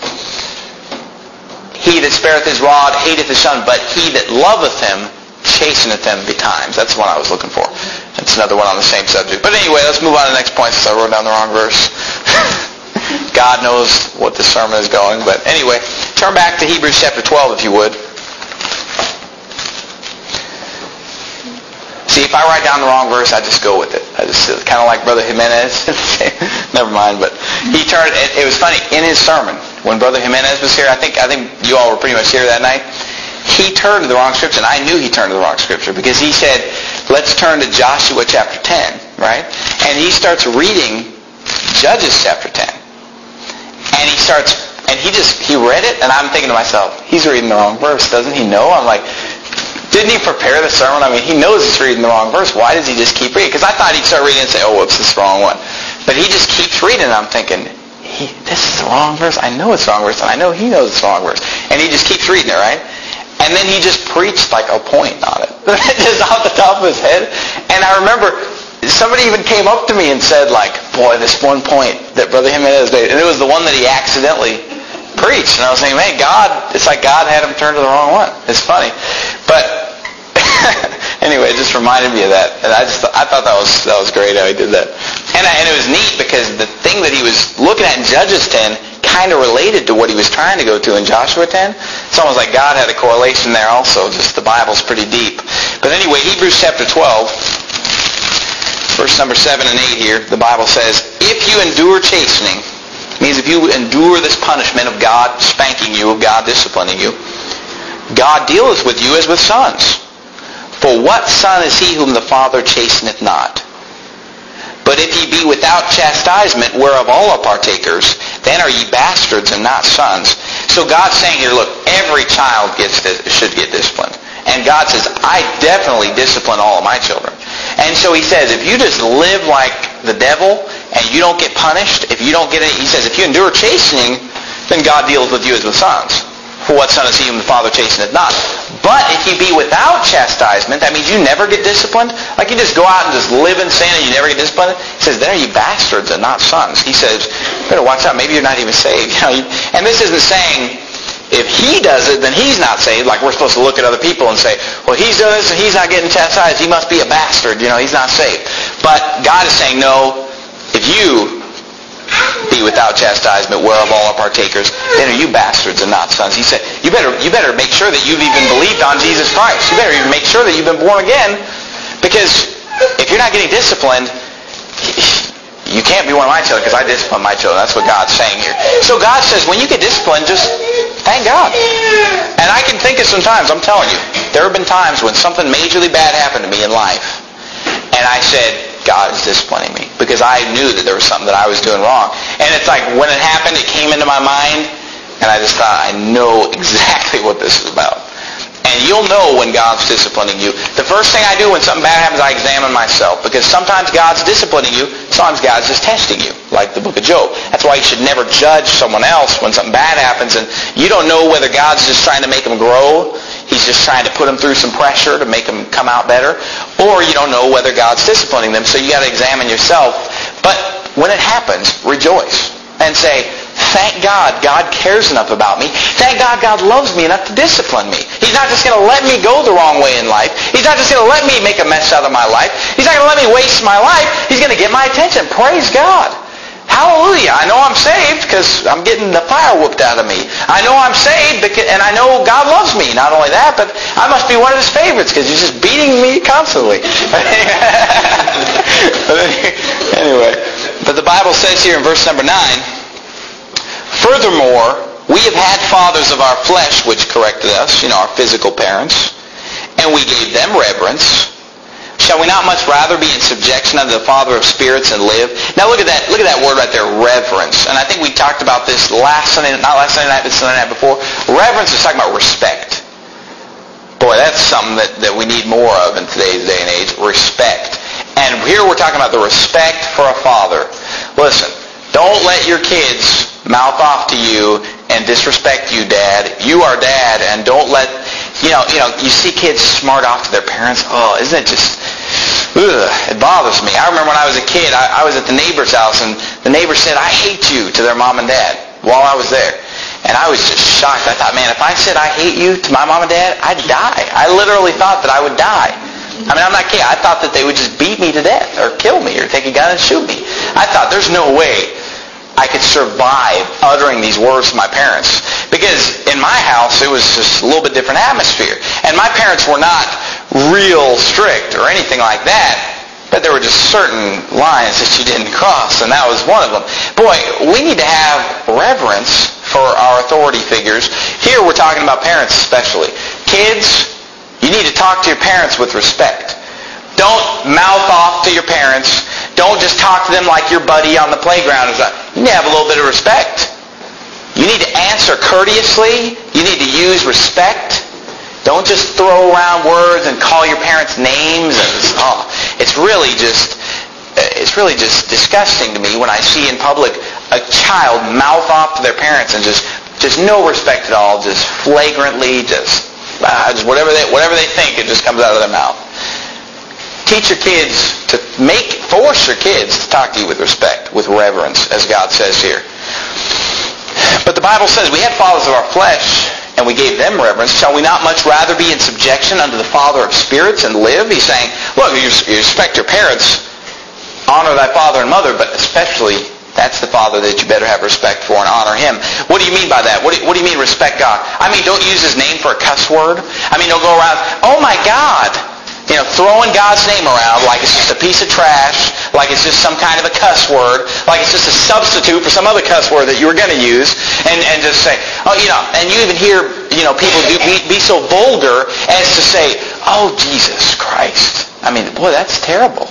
he that spareth his rod hateth his son, but he that loveth him chasteneth him betimes. That's the one I was looking for. That's another one on the same subject. But anyway, let's move on to the next point, since I wrote down the wrong verse. God knows what the sermon is going. But anyway, turn back to Hebrews chapter 12 if you would. See, if I write down the wrong verse, I just go with it. I just kind of like Brother Jimenez. Never mind, but he turned. It was funny in his sermon when Brother Jimenez was here. I think you all were pretty much here that night. He turned to the wrong scripture, and I knew he turned to the wrong scripture, because he said, "Let's turn to Joshua chapter 10," right? And he starts reading Judges chapter 10, and he read it, and I'm thinking to myself, he's reading the wrong verse, doesn't he know? I'm like, didn't he prepare the sermon? He knows he's reading the wrong verse. Why does he just keep reading? Because I thought he'd start reading and say, oh, whoops, this is the wrong one. But he just keeps reading, and I'm thinking, this is the wrong verse. I know it's the wrong verse, and I know he knows it's the wrong verse. And he just keeps reading it, right? And then he just preached like a point on it. Just off the top of his head. And I remember somebody even came up to me and said, like, boy, this one point that Brother Jimenez made, and it was the one that he accidentally preached. And I was saying, man, it's like God had him turn to the wrong one. It's funny. But anyway, it just reminded me of that. And I thought that was great how he did that. And it was neat, because the thing that he was looking at in Judges 10 kind of related to what he was trying to go to in Joshua 10. It's almost like God had a correlation there also. Just the Bible's pretty deep. But anyway, Hebrews chapter 12, verse number 7 and 8 here, the Bible says, if you endure chastening, means if you endure this punishment of God spanking you, of God disciplining you, God dealeth with you as with sons. For what son is he whom the Father chasteneth not? But if ye be without chastisement, whereof all are partakers, then are ye bastards and not sons. So God's saying here, look, every child should get disciplined. And God says, I definitely discipline all of my children. And so he says, if you just live like the devil and you don't get punished, if you don't get any, he says, if you endure chastening, then God deals with you as with sons. For what son is he whom the Father chasteneth not? But if you be without chastisement, that means you never get disciplined. Like you just go out and just live in sin and you never get disciplined. He says, then are you bastards and not sons. He says, better watch out. Maybe you're not even saved. And this isn't saying if he does it, then he's not saved. Like we're supposed to look at other people and say, well, he's doing this and he's not getting chastised. He must be a bastard. He's not saved. But God is saying, no, if you be without chastisement, whereof all are partakers, then are you bastards and not sons. He said, you better make sure that you've even believed on Jesus Christ. You better even make sure that you've been born again, because if you're not getting disciplined, you can't be one of my children, because I discipline my children. That's what God's saying here. So God says, when you get disciplined, just thank God. And And I can think of some times, I'm telling you, there have been times when something majorly bad happened to me in life. And I said, God is disciplining me. Because I knew that there was something that I was doing wrong. And it's like, when it happened, it came into my mind. And I just thought, I know exactly what this is about. And you'll know when God's disciplining you. The first thing I do when something bad happens, I examine myself. Because sometimes God's disciplining you, sometimes God's just testing you, like the book of Job. That's why you should never judge someone else when something bad happens. And you don't know whether God's just trying to make them grow, He's just trying to put them through some pressure to make them come out better, or you don't know whether God's disciplining them, so you got to examine yourself. But when it happens, rejoice and say, thank God, God cares enough about me. Thank God, God loves me enough to discipline me. He's not just going to let me go the wrong way in life. He's not just going to let me make a mess out of my life. He's not going to let me waste my life. He's going to get my attention. Praise God. Hallelujah. I know I'm saved because I'm getting the fire whooped out of me. I know I'm saved and I know God loves me. Not only that, but I must be one of His favorites because He's just beating me constantly. Anyway, but the Bible says here in verse number 9, furthermore, we have had fathers of our flesh which corrected us, our physical parents, and we gave them reverence. Shall we not much rather be in subjection unto the Father of spirits and live? Now look at that word right there, reverence. And I think we talked about this not last Sunday night, but Sunday night before. Reverence is talking about respect. Boy, that's something that we need more of in today's day and age, respect. And here we're talking about the respect for a father. Listen, don't let your kids mouth off to you and disrespect you, Dad. You are Dad, and don't let, you see kids smart off to their parents. Oh, isn't it just, it bothers me. I remember when I was a kid, I was at the neighbor's house, and the neighbor said, I hate you to their mom and dad while I was there. And I was just shocked. I thought, man, if I said I hate you to my mom and dad, I'd die. I literally thought that I would die. I mean, I'm not kidding. I thought that they would just beat me to death or kill me or take a gun and shoot me. I thought there's no way I could survive uttering these words to my parents. Because in my house, it was just a little bit different atmosphere. And my parents were not real strict or anything like that. But there were just certain lines that you didn't cross, and that was one of them. Boy, we need to have reverence for our authority figures. Here we're talking about parents especially. Kids, you need to talk to your parents with respect. Don't mouth off to your parents. Don't just talk to them like your buddy on the playground. You need to have a little bit of respect. You need to answer courteously. You need to use respect. Don't just throw around words and call your parents names. It's really just disgusting to me when I see in public a child mouth off to their parents and just no respect at all, just flagrantly, just whatever they think, it just comes out of their mouth. Teach your kids force your kids to talk to you with respect, with reverence, as God says here. But the Bible says we had fathers of our flesh, and we gave them reverence. Shall we not much rather be in subjection unto the Father of spirits and live? He's saying, look, you respect your parents, honor thy father and mother, but especially that's the Father that you better have respect for and honor Him. What do you mean by that? What do you mean respect God? I mean, don't use His name for a cuss word. I mean, don't go around, oh my God, throwing God's name around like it's just a piece of trash, like it's just some kind of a cuss word, like it's just a substitute for some other cuss word that you were going to use, and just say, and you even hear, people be so vulgar as to say, oh, Jesus Christ. I mean, boy, that's terrible.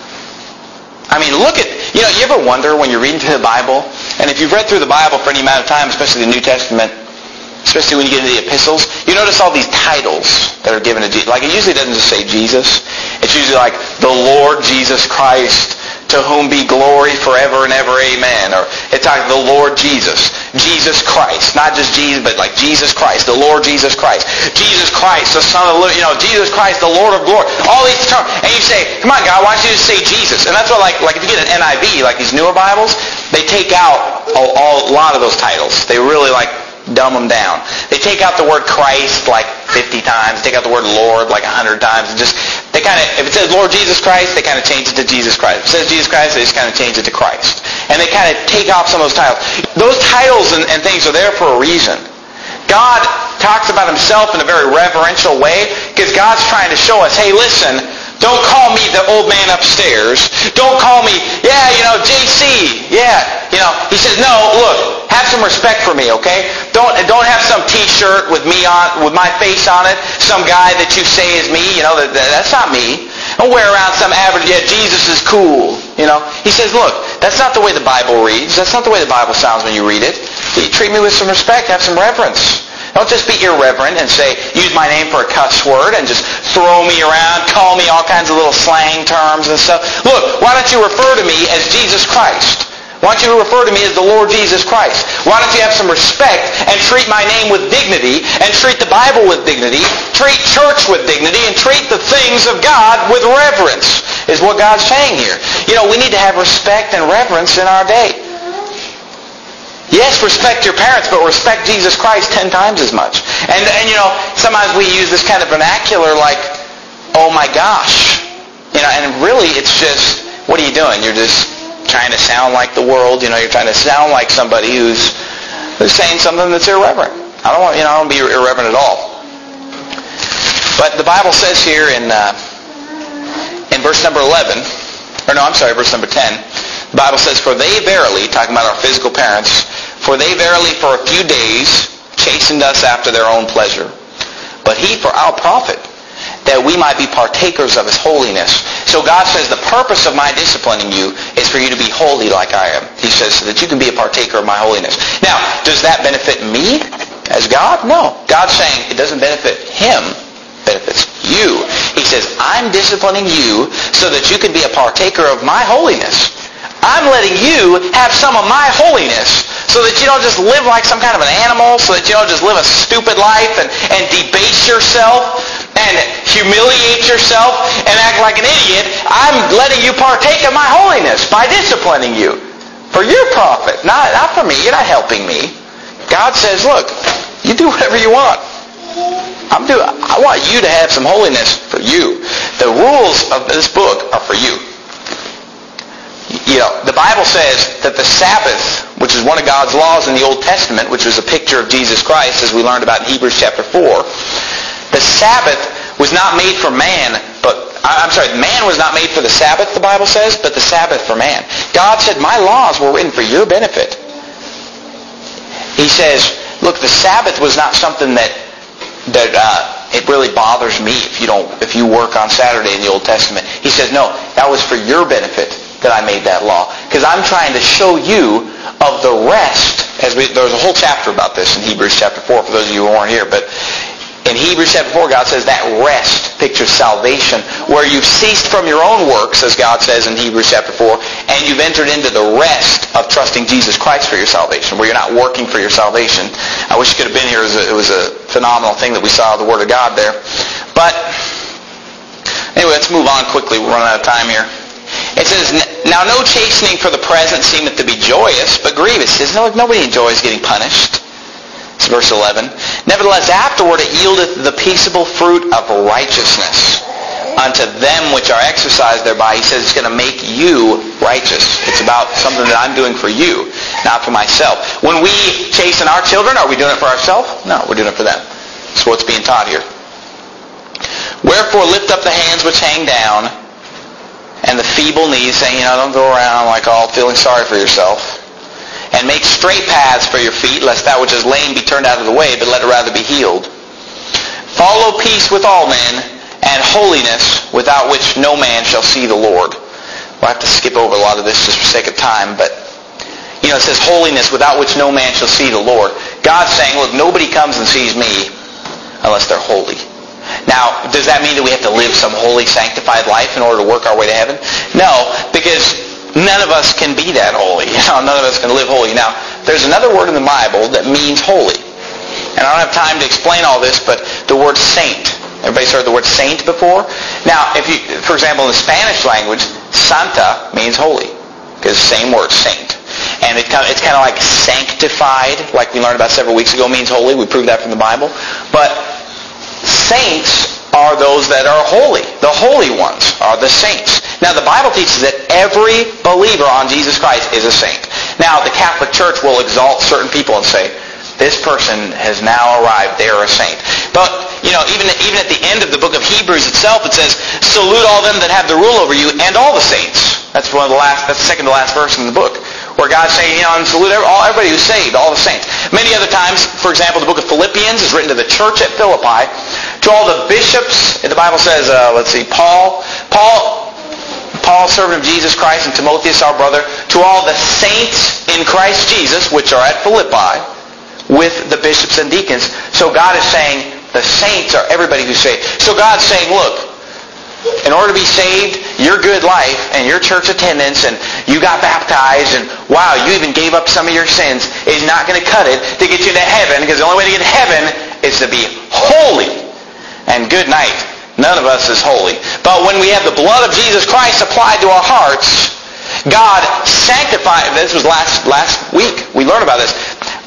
I mean, look at, you ever wonder when you're reading through the Bible, and if you've read through the Bible for any amount of time, especially the New Testament, especially when you get into the epistles, you notice all these titles that are given to Jesus. Like, it usually doesn't just say Jesus. It's usually like, the Lord Jesus Christ, to whom be glory forever and ever, amen. Or it's like, the Lord Jesus. Jesus Christ. Not just Jesus, but like Jesus Christ. The Lord Jesus Christ. Jesus Christ, the Son of the living, Jesus Christ, the Lord of glory. All these terms. And you say, come on, God, why don't you just say Jesus? And that's what, like if you get an NIV, like these newer Bibles, they take out a lot of those titles. They really, dumb them down. They take out the word Christ 50 times. Take out the word Lord 100 times. They kind of, if it says Lord Jesus Christ, they kind of change it to Jesus Christ. If it says Jesus Christ, they just kind of change it to Christ. And they kind of take off some of those titles. Those titles and things are there for a reason. God talks about Himself in a very reverential way because God's trying to show us, hey, listen, don't call me the old man upstairs. Don't call me, JC. Yeah, He says, no, look, have some respect for me, okay? Don't have some T-shirt with me on, with my face on it, some guy that you say is me. That's not me. Don't wear around some average, Jesus is cool. He says, look, that's not the way the Bible reads. That's not the way the Bible sounds when you read it. You treat me with some respect, have some reverence. Don't just be irreverent and say, use my name for a cuss word and just throw me around, call me all kinds of little slang terms and stuff. Look, why don't you refer to me as Jesus Christ? Why don't you refer to me as the Lord Jesus Christ? Why don't you have some respect and treat my name with dignity and treat the Bible with dignity, treat church with dignity, and treat the things of God with reverence, is what God's saying here. We need to have respect and reverence in our day. Yes, respect your parents, but respect Jesus Christ 10 times as much. And sometimes we use this kind of vernacular like, oh my gosh. And really it's just, what are you doing? You're just trying to sound like the world. You're trying to sound like somebody who's saying something that's irreverent. I don't want to be irreverent at all. But the Bible says here in verse number 11, verse number 10, the Bible says, for they verily, talking about our physical parents, for they verily for a few days chastened us after their own pleasure. But he for our profit, that we might be partakers of his holiness. So God says the purpose of my disciplining you is for you to be holy like I am. He says so that you can be a partaker of my holiness. Now, does that benefit me as God? No. God's saying it doesn't benefit him. It benefits you. He says, I'm disciplining you so that you can be a partaker of my holiness. I'm letting you have some of my holiness so that you don't just live like some kind of an animal, so that you don't just live a stupid life and debase yourself and humiliate yourself and act like an idiot. I'm letting you partake of my holiness by disciplining you for your profit, not for me. You're not helping me. God says, look, you do whatever you want. I want you to have some holiness for you. The rules of this book are for you. The Bible says that the Sabbath, which is one of God's laws in the Old Testament, which was a picture of Jesus Christ, as we learned about in Hebrews chapter 4, the Sabbath was not made for man, man was not made for the Sabbath, the Bible says, but the Sabbath for man. God said, my laws were written for your benefit. He says, look, the Sabbath was not something that it really bothers me if you work on Saturday in the Old Testament. He says, no, that was for your benefit that I made that law. Because I'm trying to show you of the rest. There's a whole chapter about this in Hebrews chapter 4 for those of you who weren't here. But in Hebrews chapter 4, God says that rest pictures salvation, where you've ceased from your own works, as God says in Hebrews chapter 4, and you've entered into the rest of trusting Jesus Christ for your salvation, where you're not working for your salvation. I wish you could have been here. It was a phenomenal thing that we saw the Word of God there. But anyway, let's move on quickly. We're running out of time here. It says, now no chastening for the present seemeth to be joyous, but grievous. It says, nobody enjoys getting punished. It's verse 11. Nevertheless, afterward it yieldeth the peaceable fruit of righteousness unto them which are exercised thereby. He says it's going to make you righteous. It's about something that I'm doing for you, not for myself. When we chasten our children, are we doing it for ourselves? No, we're doing it for them. That's what's being taught here. Wherefore lift up the hands which hang down, and the feeble knees, saying, don't go around like all feeling sorry for yourself. And make straight paths for your feet, lest that which is lame be turned out of the way, but let it rather be healed. Follow peace with all men, and holiness, without which no man shall see the Lord. We'll have to skip over a lot of this just for sake of time, but it says holiness, without which no man shall see the Lord. God's saying, look, nobody comes and sees me unless they're holy. Now, does that mean that we have to live some holy, sanctified life in order to work our way to heaven? No, because none of us can be that holy. None of us can live holy. Now, there's another word in the Bible that means holy. And I don't have time to explain all this, but the word saint. Everybody's heard the word saint before? Now, for example, in the Spanish language, santa means holy. Because same word, saint. And it's kind of like sanctified, like we learned about several weeks ago, means holy. We proved that from the Bible. But saints are those that are holy. The holy ones are the saints. Now, the Bible teaches that every believer on Jesus Christ is a saint. Now, the Catholic Church will exalt certain people and say, this person has now arrived, they are a saint. But, even at the end of the book of Hebrews itself, it says, salute all them that have the rule over you and all the saints. That's the second to last verse in the book. where God's saying, and salute everybody who's saved, all the saints. Many other times, for example, the book of Philippians is written to the church at Philippi, to all the bishops. The Bible says, Paul, servant of Jesus Christ, and Timotheus, our brother, to all the saints in Christ Jesus, which are at Philippi, with the bishops and deacons. So God is saying, the saints are everybody who's saved. So God's saying, look, in order to be saved, your good life and your church attendance and you got baptized and wow, you even gave up some of your sins is not going to cut it to get you to heaven, because the only way to get to heaven is to be holy. And good night. None of us is holy. But when we have the blood of Jesus Christ applied to our hearts, God sanctified. This was last week. We learned about this.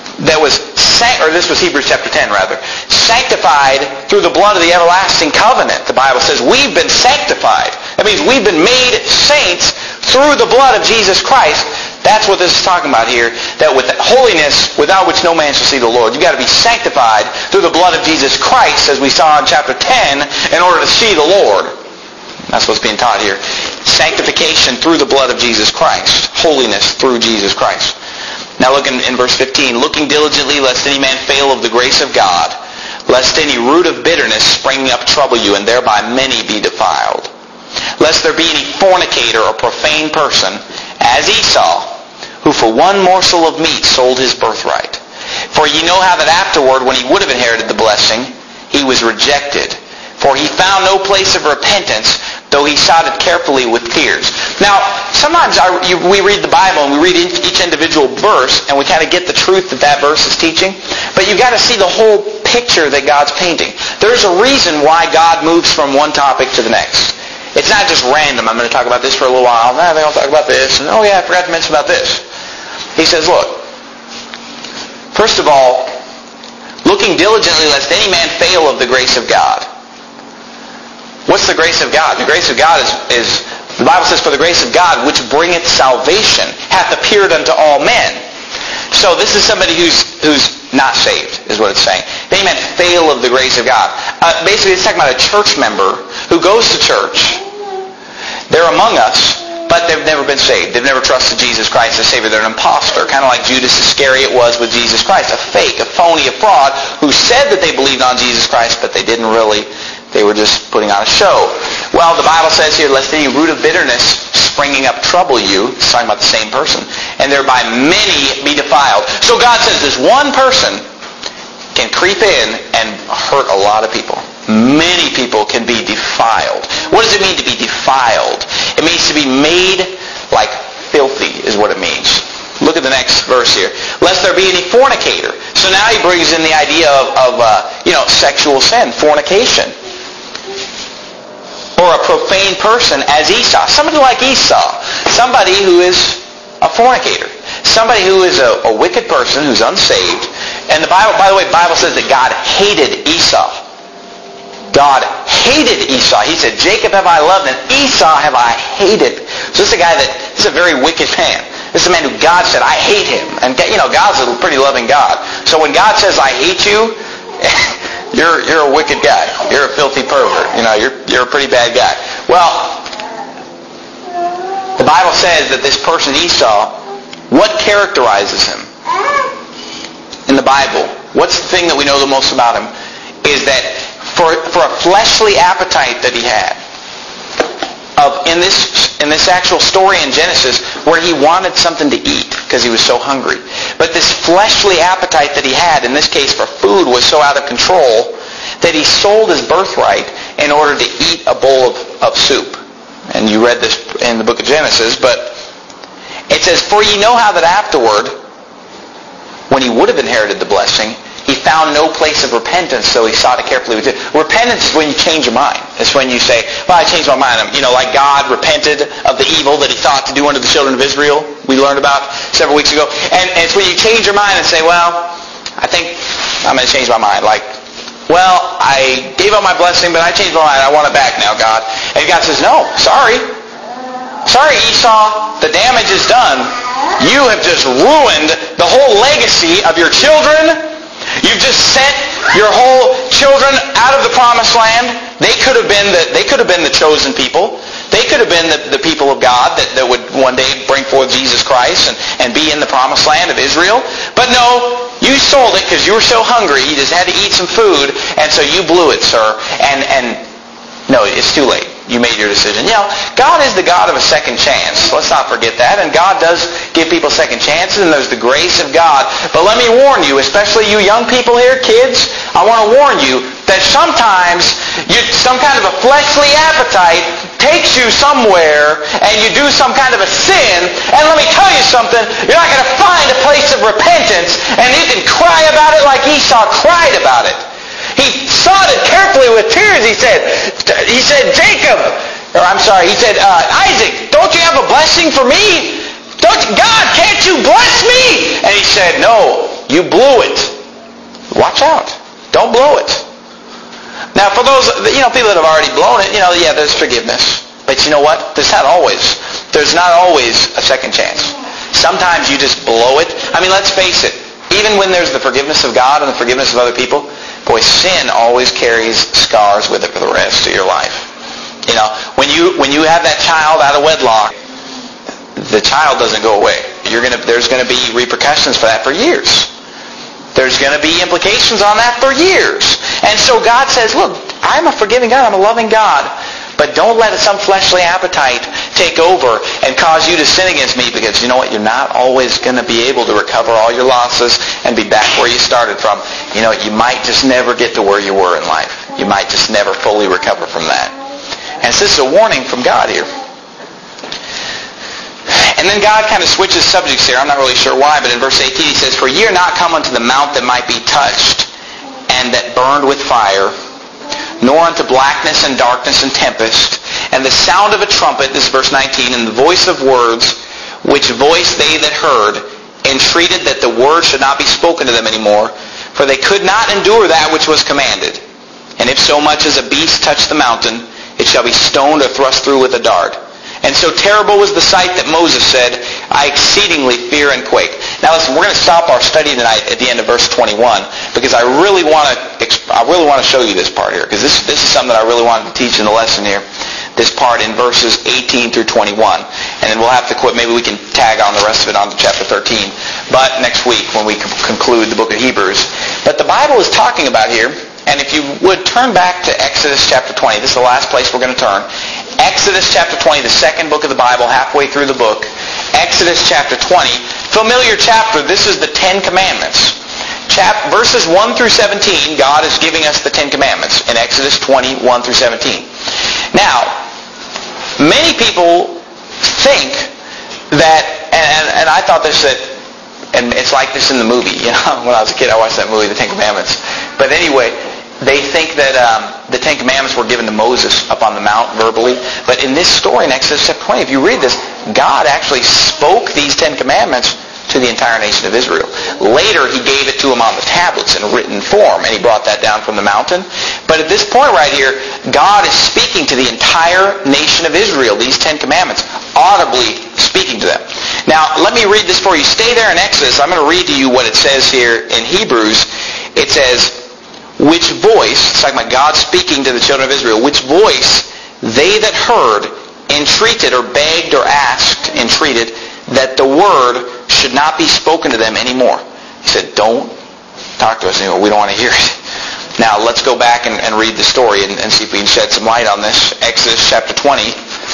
This was Hebrews chapter 10 rather. Sanctified through the blood of the everlasting covenant. The Bible says we've been sanctified. That means we've been made saints through the blood of Jesus Christ. That's what this is talking about here. That with holiness, without which no man shall see the Lord. You've got to be sanctified through the blood of Jesus Christ, as we saw in chapter 10, in order to see the Lord. That's what's being taught here. Sanctification through the blood of Jesus Christ. Holiness through Jesus Christ. Now look in verse 15. Looking diligently lest any man fail of the grace of God, lest any root of bitterness springing up trouble you, and thereby many be defiled. Lest there be any fornicator or profane person, as Esau, who for one morsel of meat sold his birthright. For ye know how that afterward, when he would have inherited the blessing, he was rejected. For he found no place of repentance, though he sought it carefully with tears. Now, sometimes we read the Bible and we read each individual verse and we kind of get the truth that verse is teaching. But you've got to see the whole picture that God's painting. There's a reason why God moves from one topic to the next. It's not just random. I'm going to talk about this for a little while. I think I'll talk about this. And oh yeah, I forgot to mention about this. He says, look, first of all, looking diligently lest any man fail of the grace of God. What's the grace of God? The grace of God is the Bible says, for the grace of God, which bringeth salvation, hath appeared unto all men. So this is somebody who's not saved, is what it's saying. If any man fail of the grace of God. Basically, it's talking about a church member who goes to church. They're among us, but they've never been saved. They've never trusted Jesus Christ as Savior. They're an imposter, kind of like Judas Iscariot was with Jesus Christ. A fake, a phony, a fraud, who said that they believed on Jesus Christ, but they didn't really. They were just putting on a show. Well, the Bible says here, lest any root of bitterness springing up trouble you. It's talking about the same person. And thereby many be defiled. So God says this one person can creep in and hurt a lot of people. Many people can be defiled. What does it mean to be defiled? It means to be made like filthy is what it means. Look at the next verse here. Lest there be any fornicator. So now he brings in the idea of sexual sin, fornication. Or a profane person as Esau. Somebody like Esau. Somebody who is a fornicator. Somebody who is a wicked person who's unsaved. And the Bible, by the way, the Bible says that God hated Esau. God hated Esau. He said, Jacob have I loved and Esau have I hated. So this is a very wicked man. This is a man who God said, I hate him. And God's a pretty loving God. So when God says, I hate you, you're a wicked guy. You're a filthy pervert. You're a pretty bad guy. Well, the Bible says that this person Esau, what characterizes him in the Bible? What's the thing that we know the most about him? Is that for a fleshly appetite that he had, in this actual story in Genesis, where he wanted something to eat because he was so hungry. But this fleshly appetite that he had, in this case for food, was so out of control that he sold his birthright in order to eat a bowl of soup. And you read this in the book of Genesis, but it says, for ye know how that afterward, when he would have inherited the blessing, he found no place of repentance, so he sought it carefully. Repentance is when you change your mind. It's when you say, well, I changed my mind. Like God repented of the evil that he thought to do unto the children of Israel, we learned about several weeks ago. And it's when you change your mind and say, well, I think I'm going to change my mind. Like, well, I gave up my blessing, but I changed my mind. I want it back now, God. And God says, no, sorry. Sorry, Esau, the damage is done. You have just ruined the whole legacy of your children. You've just sent your whole children out of the promised land. They could have been the chosen people. They could have been the people of God that would one day bring forth Jesus Christ and be in the promised land of Israel. But no, you sold it because you were so hungry. You just had to eat some food, and so you blew it, sir. And no, it's too late. You made your decision. You know, God is the God of a second chance. Let's not forget that. And God does give people second chances, and there's the grace of God. But let me warn you, especially you young people here, kids, I want to warn you that sometimes some kind of a fleshly appetite takes you somewhere, and you do some kind of a sin, and let me tell you something, you're not going to find a place of repentance, and you can cry about it like Esau cried about it. He sought it carefully with tears. He said, Jacob, he said, Isaac, don't you have a blessing for me? God, can't you bless me? And he said, no, you blew it. Watch out. Don't blow it. Now, for those, people that have already blown it, there's forgiveness. But you know what? There's not always a second chance. Sometimes you just blow it. I mean, let's face it. Even when there's the forgiveness of God and the forgiveness of other people, boy, sin always carries scars with it for the rest of your life. When you have that child out of wedlock, the child doesn't go away. There's going to be repercussions for that for years. There's going to be implications on that for years. And so God says, look, I'm a forgiving God. I'm a loving God. But don't let some fleshly appetite take over and cause you to sin against me, because you know what? You're not always going to be able to recover all your losses and be back where you started from. You might just never get to where you were in life. You might just never fully recover from that. And so this is a warning from God here. And then God kind of switches subjects here. I'm not really sure why, but in verse 18 he says, "For ye are not come unto the mount that might be touched, and that burned with fire, nor unto blackness and darkness and tempest, and the sound of a trumpet," this is verse 19, "and the voice of words, which voice they that heard, entreated that the word should not be spoken to them any more, for they could not endure that which was commanded. And if so much as a beast touch the mountain, it shall be stoned or thrust through with a dart. And so terrible was the sight that Moses said, I exceedingly fear and quake." Now listen, we're going to stop our study tonight at the end of verse 21, because I really want to show you this part here, because this is something that I really wanted to teach in the lesson here. This part in verses 18 through 21. And then we'll have to quit. Maybe we can tag on the rest of it onto chapter 13. But next week when we conclude the book of Hebrews. But the Bible is talking about here, and if you would turn back to Exodus chapter 20. This is the last place we're going to turn. Exodus chapter 20, the second book of the Bible, halfway through the book. Exodus chapter 20. Familiar chapter. This is the Ten Commandments. Verses 1 through 17, God is giving us the Ten Commandments in Exodus 20, 1 through 17. Now, many people think that, and I thought this, and it's like this in the movie, when I was a kid I watched that movie, The Ten Commandments. But anyway, they think that the Ten Commandments were given to Moses up on the mount verbally. But in this story in Exodus chapter 20, if you read this, God actually spoke these Ten Commandments to the entire nation of Israel. Later, he gave it to them on the tablets in written form, and he brought that down from the mountain. But at this point right here, God is speaking to the entire nation of Israel, these Ten Commandments, audibly speaking to them. Now, let me read this for you. Stay there in Exodus. I'm going to read to you what it says here in Hebrews. It says, "Which voice," it's like my God speaking to the children of Israel, "which voice they that heard entreated," or begged or asked, entreated, "that the word should not be spoken to them anymore." He said, don't talk to us anymore. We don't want to hear it. Now, let's go back and read the story and see if we can shed some light on this. Exodus chapter 20.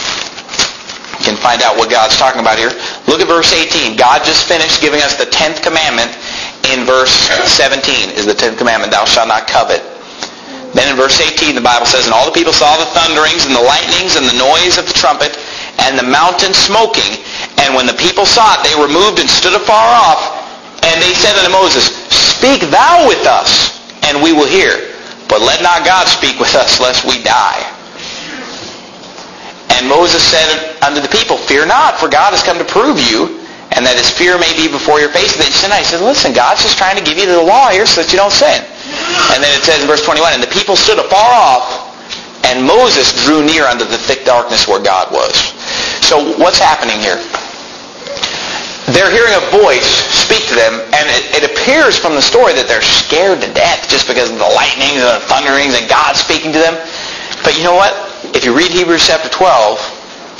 You can find out what God's talking about here. Look at verse 18. God just finished giving us the 10th commandment. In verse 17 is the 10th commandment, "Thou shalt not covet." Then in verse 18, the Bible says, "And all the people saw the thunderings and the lightnings and the noise of the trumpet and the mountain smoking. And when the people saw it, they removed and stood afar off. And they said unto Moses, Speak thou with us, and we will hear. But let not God speak with us, lest we die. And Moses said unto the people, Fear not, for God has come to prove you, and that his fear may be before your face." And they said, "Listen, God's just trying to give you the law here so that you don't sin." And then it says in verse 21, "And the people stood afar off, and Moses drew near unto the thick darkness where God was." So what's happening here? They're hearing a voice speak to them, and it appears from the story that they're scared to death just because of the lightnings and the thunderings and God speaking to them. But you know what? If you read Hebrews chapter 12,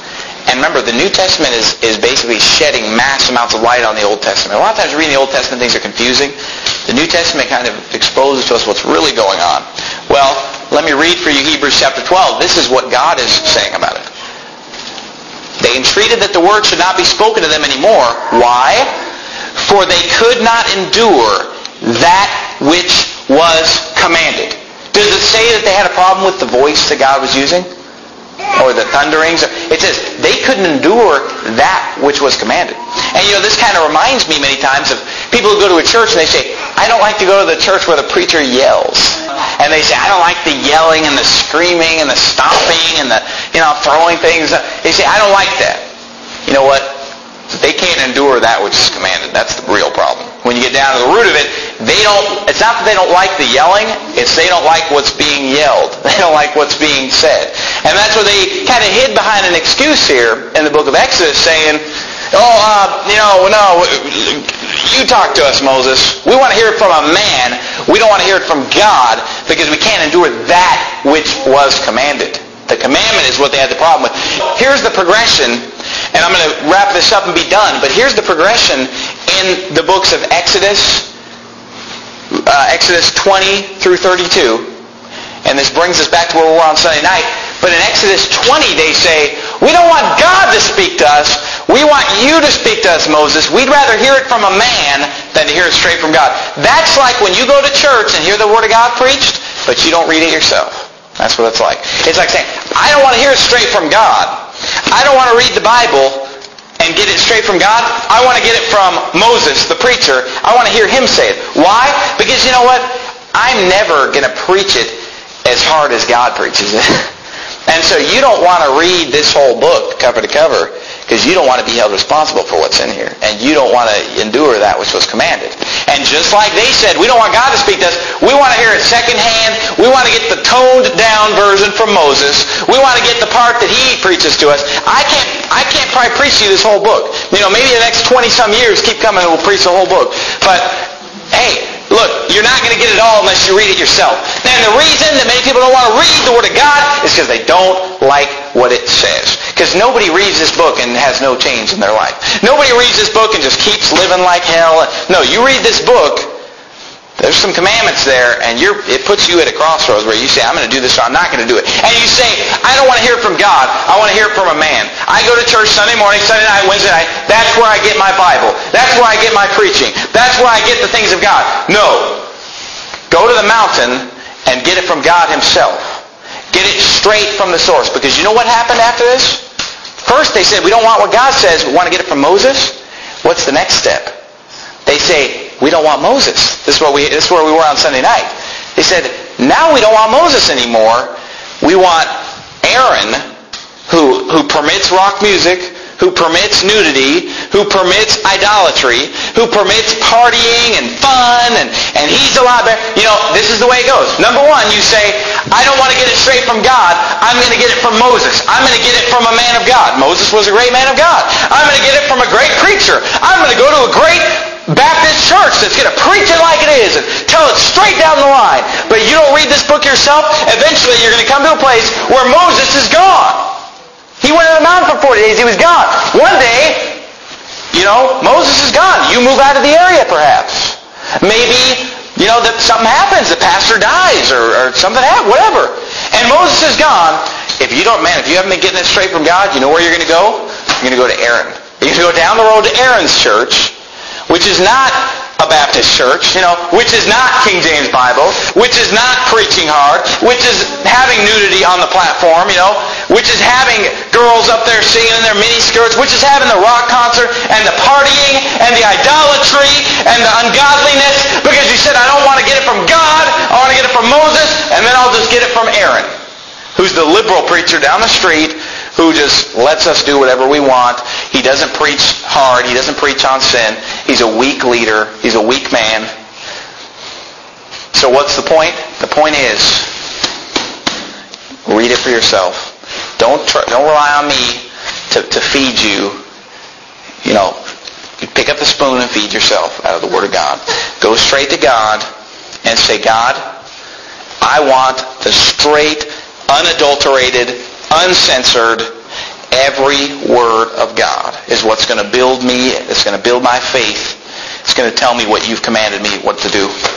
And remember, the New Testament is basically shedding mass amounts of light on the Old Testament. A lot of times reading the Old Testament, things are confusing. The New Testament kind of exposes to us what's really going on. Well, let me read for you Hebrews chapter 12. This is what God is saying about it. They entreated that the word should not be spoken to them anymore. Why? For they could not endure that which was commanded. Does it say that they had a problem with the voice that God was using? Or the thunderings? It says they couldn't endure that which was commanded. And this kind of reminds me many times of people who go to a church and they say, I don't like to go to the church where the preacher yells. And they say, I don't like the yelling and the screaming and the stomping and the throwing things. They say, I don't like that. You know what? They can't endure that which is commanded. That's the real problem. When you get down to the root of it, it's not that they don't like the yelling, it's they don't like what's being yelled. They don't like what's being said. And that's what they kind of hid behind an excuse here in the book of Exodus saying, no, you talk to us, Moses. We want to hear it from a man. We don't want to hear it from God because we can't endure that which was commanded. The commandment is what they had the problem with. Here's the progression, and I'm going to wrap this up and be done, but here's the progression in the books of Exodus 20 through 32. And this brings us back to where we were on Sunday night. But in Exodus 20, they say, we don't want God to speak to us. We want you to speak to us, Moses. We'd rather hear it from a man than to hear it straight from God. That's like when you go to church and hear the Word of God preached, but you don't read it yourself. That's what it's like. It's like saying, I don't want to hear it straight from God. I don't want to read the Bible and get it straight from God. I want to get it from Moses, the preacher. I want to hear him say it. Why? Because you know what? I'm never going to preach it as hard as God preaches it. And so you don't want to read this whole book cover to cover because you don't want to be held responsible for what's in here. And you don't want to endure that which was commanded. And just like they said, we don't want God to speak to us. We want to hear it secondhand. We want to get the toned down version from Moses. We want to get the part that he preaches to us. I can't probably preach you this whole book. Maybe the next 20-some years keep coming and we'll preach the whole book. But, hey, look, you're not going to get it all unless you read it yourself. And the reason that many people don't want to read the Word of God is because they don't like what it says. Because nobody reads this book and has no change in their life. Nobody reads this book and just keeps living like hell. No, you read this book, there's some commandments there, and it puts you at a crossroads where you say, I'm going to do this or I'm not going to do it. And you say, I don't want to hear it from God. I want to hear it from a man. I go to church Sunday morning, Sunday night, Wednesday night. That's where I get my Bible. That's where I get my preaching. That's where I get the things of God. No. Go to the mountain and get it from God himself. Get it straight from the source. Because you know what happened after this? First they said, we don't want what God says. We want to get it from Moses. What's the next step? They say, we don't want Moses. This is where we were on Sunday night. They said, now we don't want Moses anymore. We want Aaron, who permits rock music, who permits nudity, who permits idolatry, who permits partying and fun, and he's a lot better. This is the way it goes. Number one, you say, I don't want to get it straight from God. I'm going to get it from Moses. I'm going to get it from a man of God. Moses was a great man of God. I'm going to get it from a great preacher. I'm going to go to a great Baptist church that's going to preach it like it is and tell it straight down the line. But you don't read this book yourself, eventually you're going to come to a place where Moses is gone. He went on the mountain for 40 days. He was gone. One day, Moses is gone. You move out of the area perhaps. Maybe, that something happens. The pastor dies or something happens, whatever. And Moses is gone. If you haven't been getting it straight from God, you know where you're going to go? You're going to go to Aaron. You're going to go down the road to Aaron's church, which is not a Baptist church, which is not King James Bible, which is not preaching hard, which is having nudity on the platform, which is having girls up there singing in their mini skirts, which is having the rock concert and the partying and the idolatry and the ungodliness, because you said, I don't want to get it from God, I want to get it from Moses, and then I'll just get it from Aaron, who's the liberal preacher down the street, who just lets us do whatever we want. He doesn't preach hard. He doesn't preach on sin. He's a weak leader. He's a weak man. So what's the point? The point is, read it for yourself. Don't rely on me to feed you. You pick up the spoon and feed yourself out of the Word of God. Go straight to God and say, God, I want the straight, unadulterated, uncensored, every word of God is what's going to build me. It's going to build my faith. It's going to tell me what you've commanded me what to do.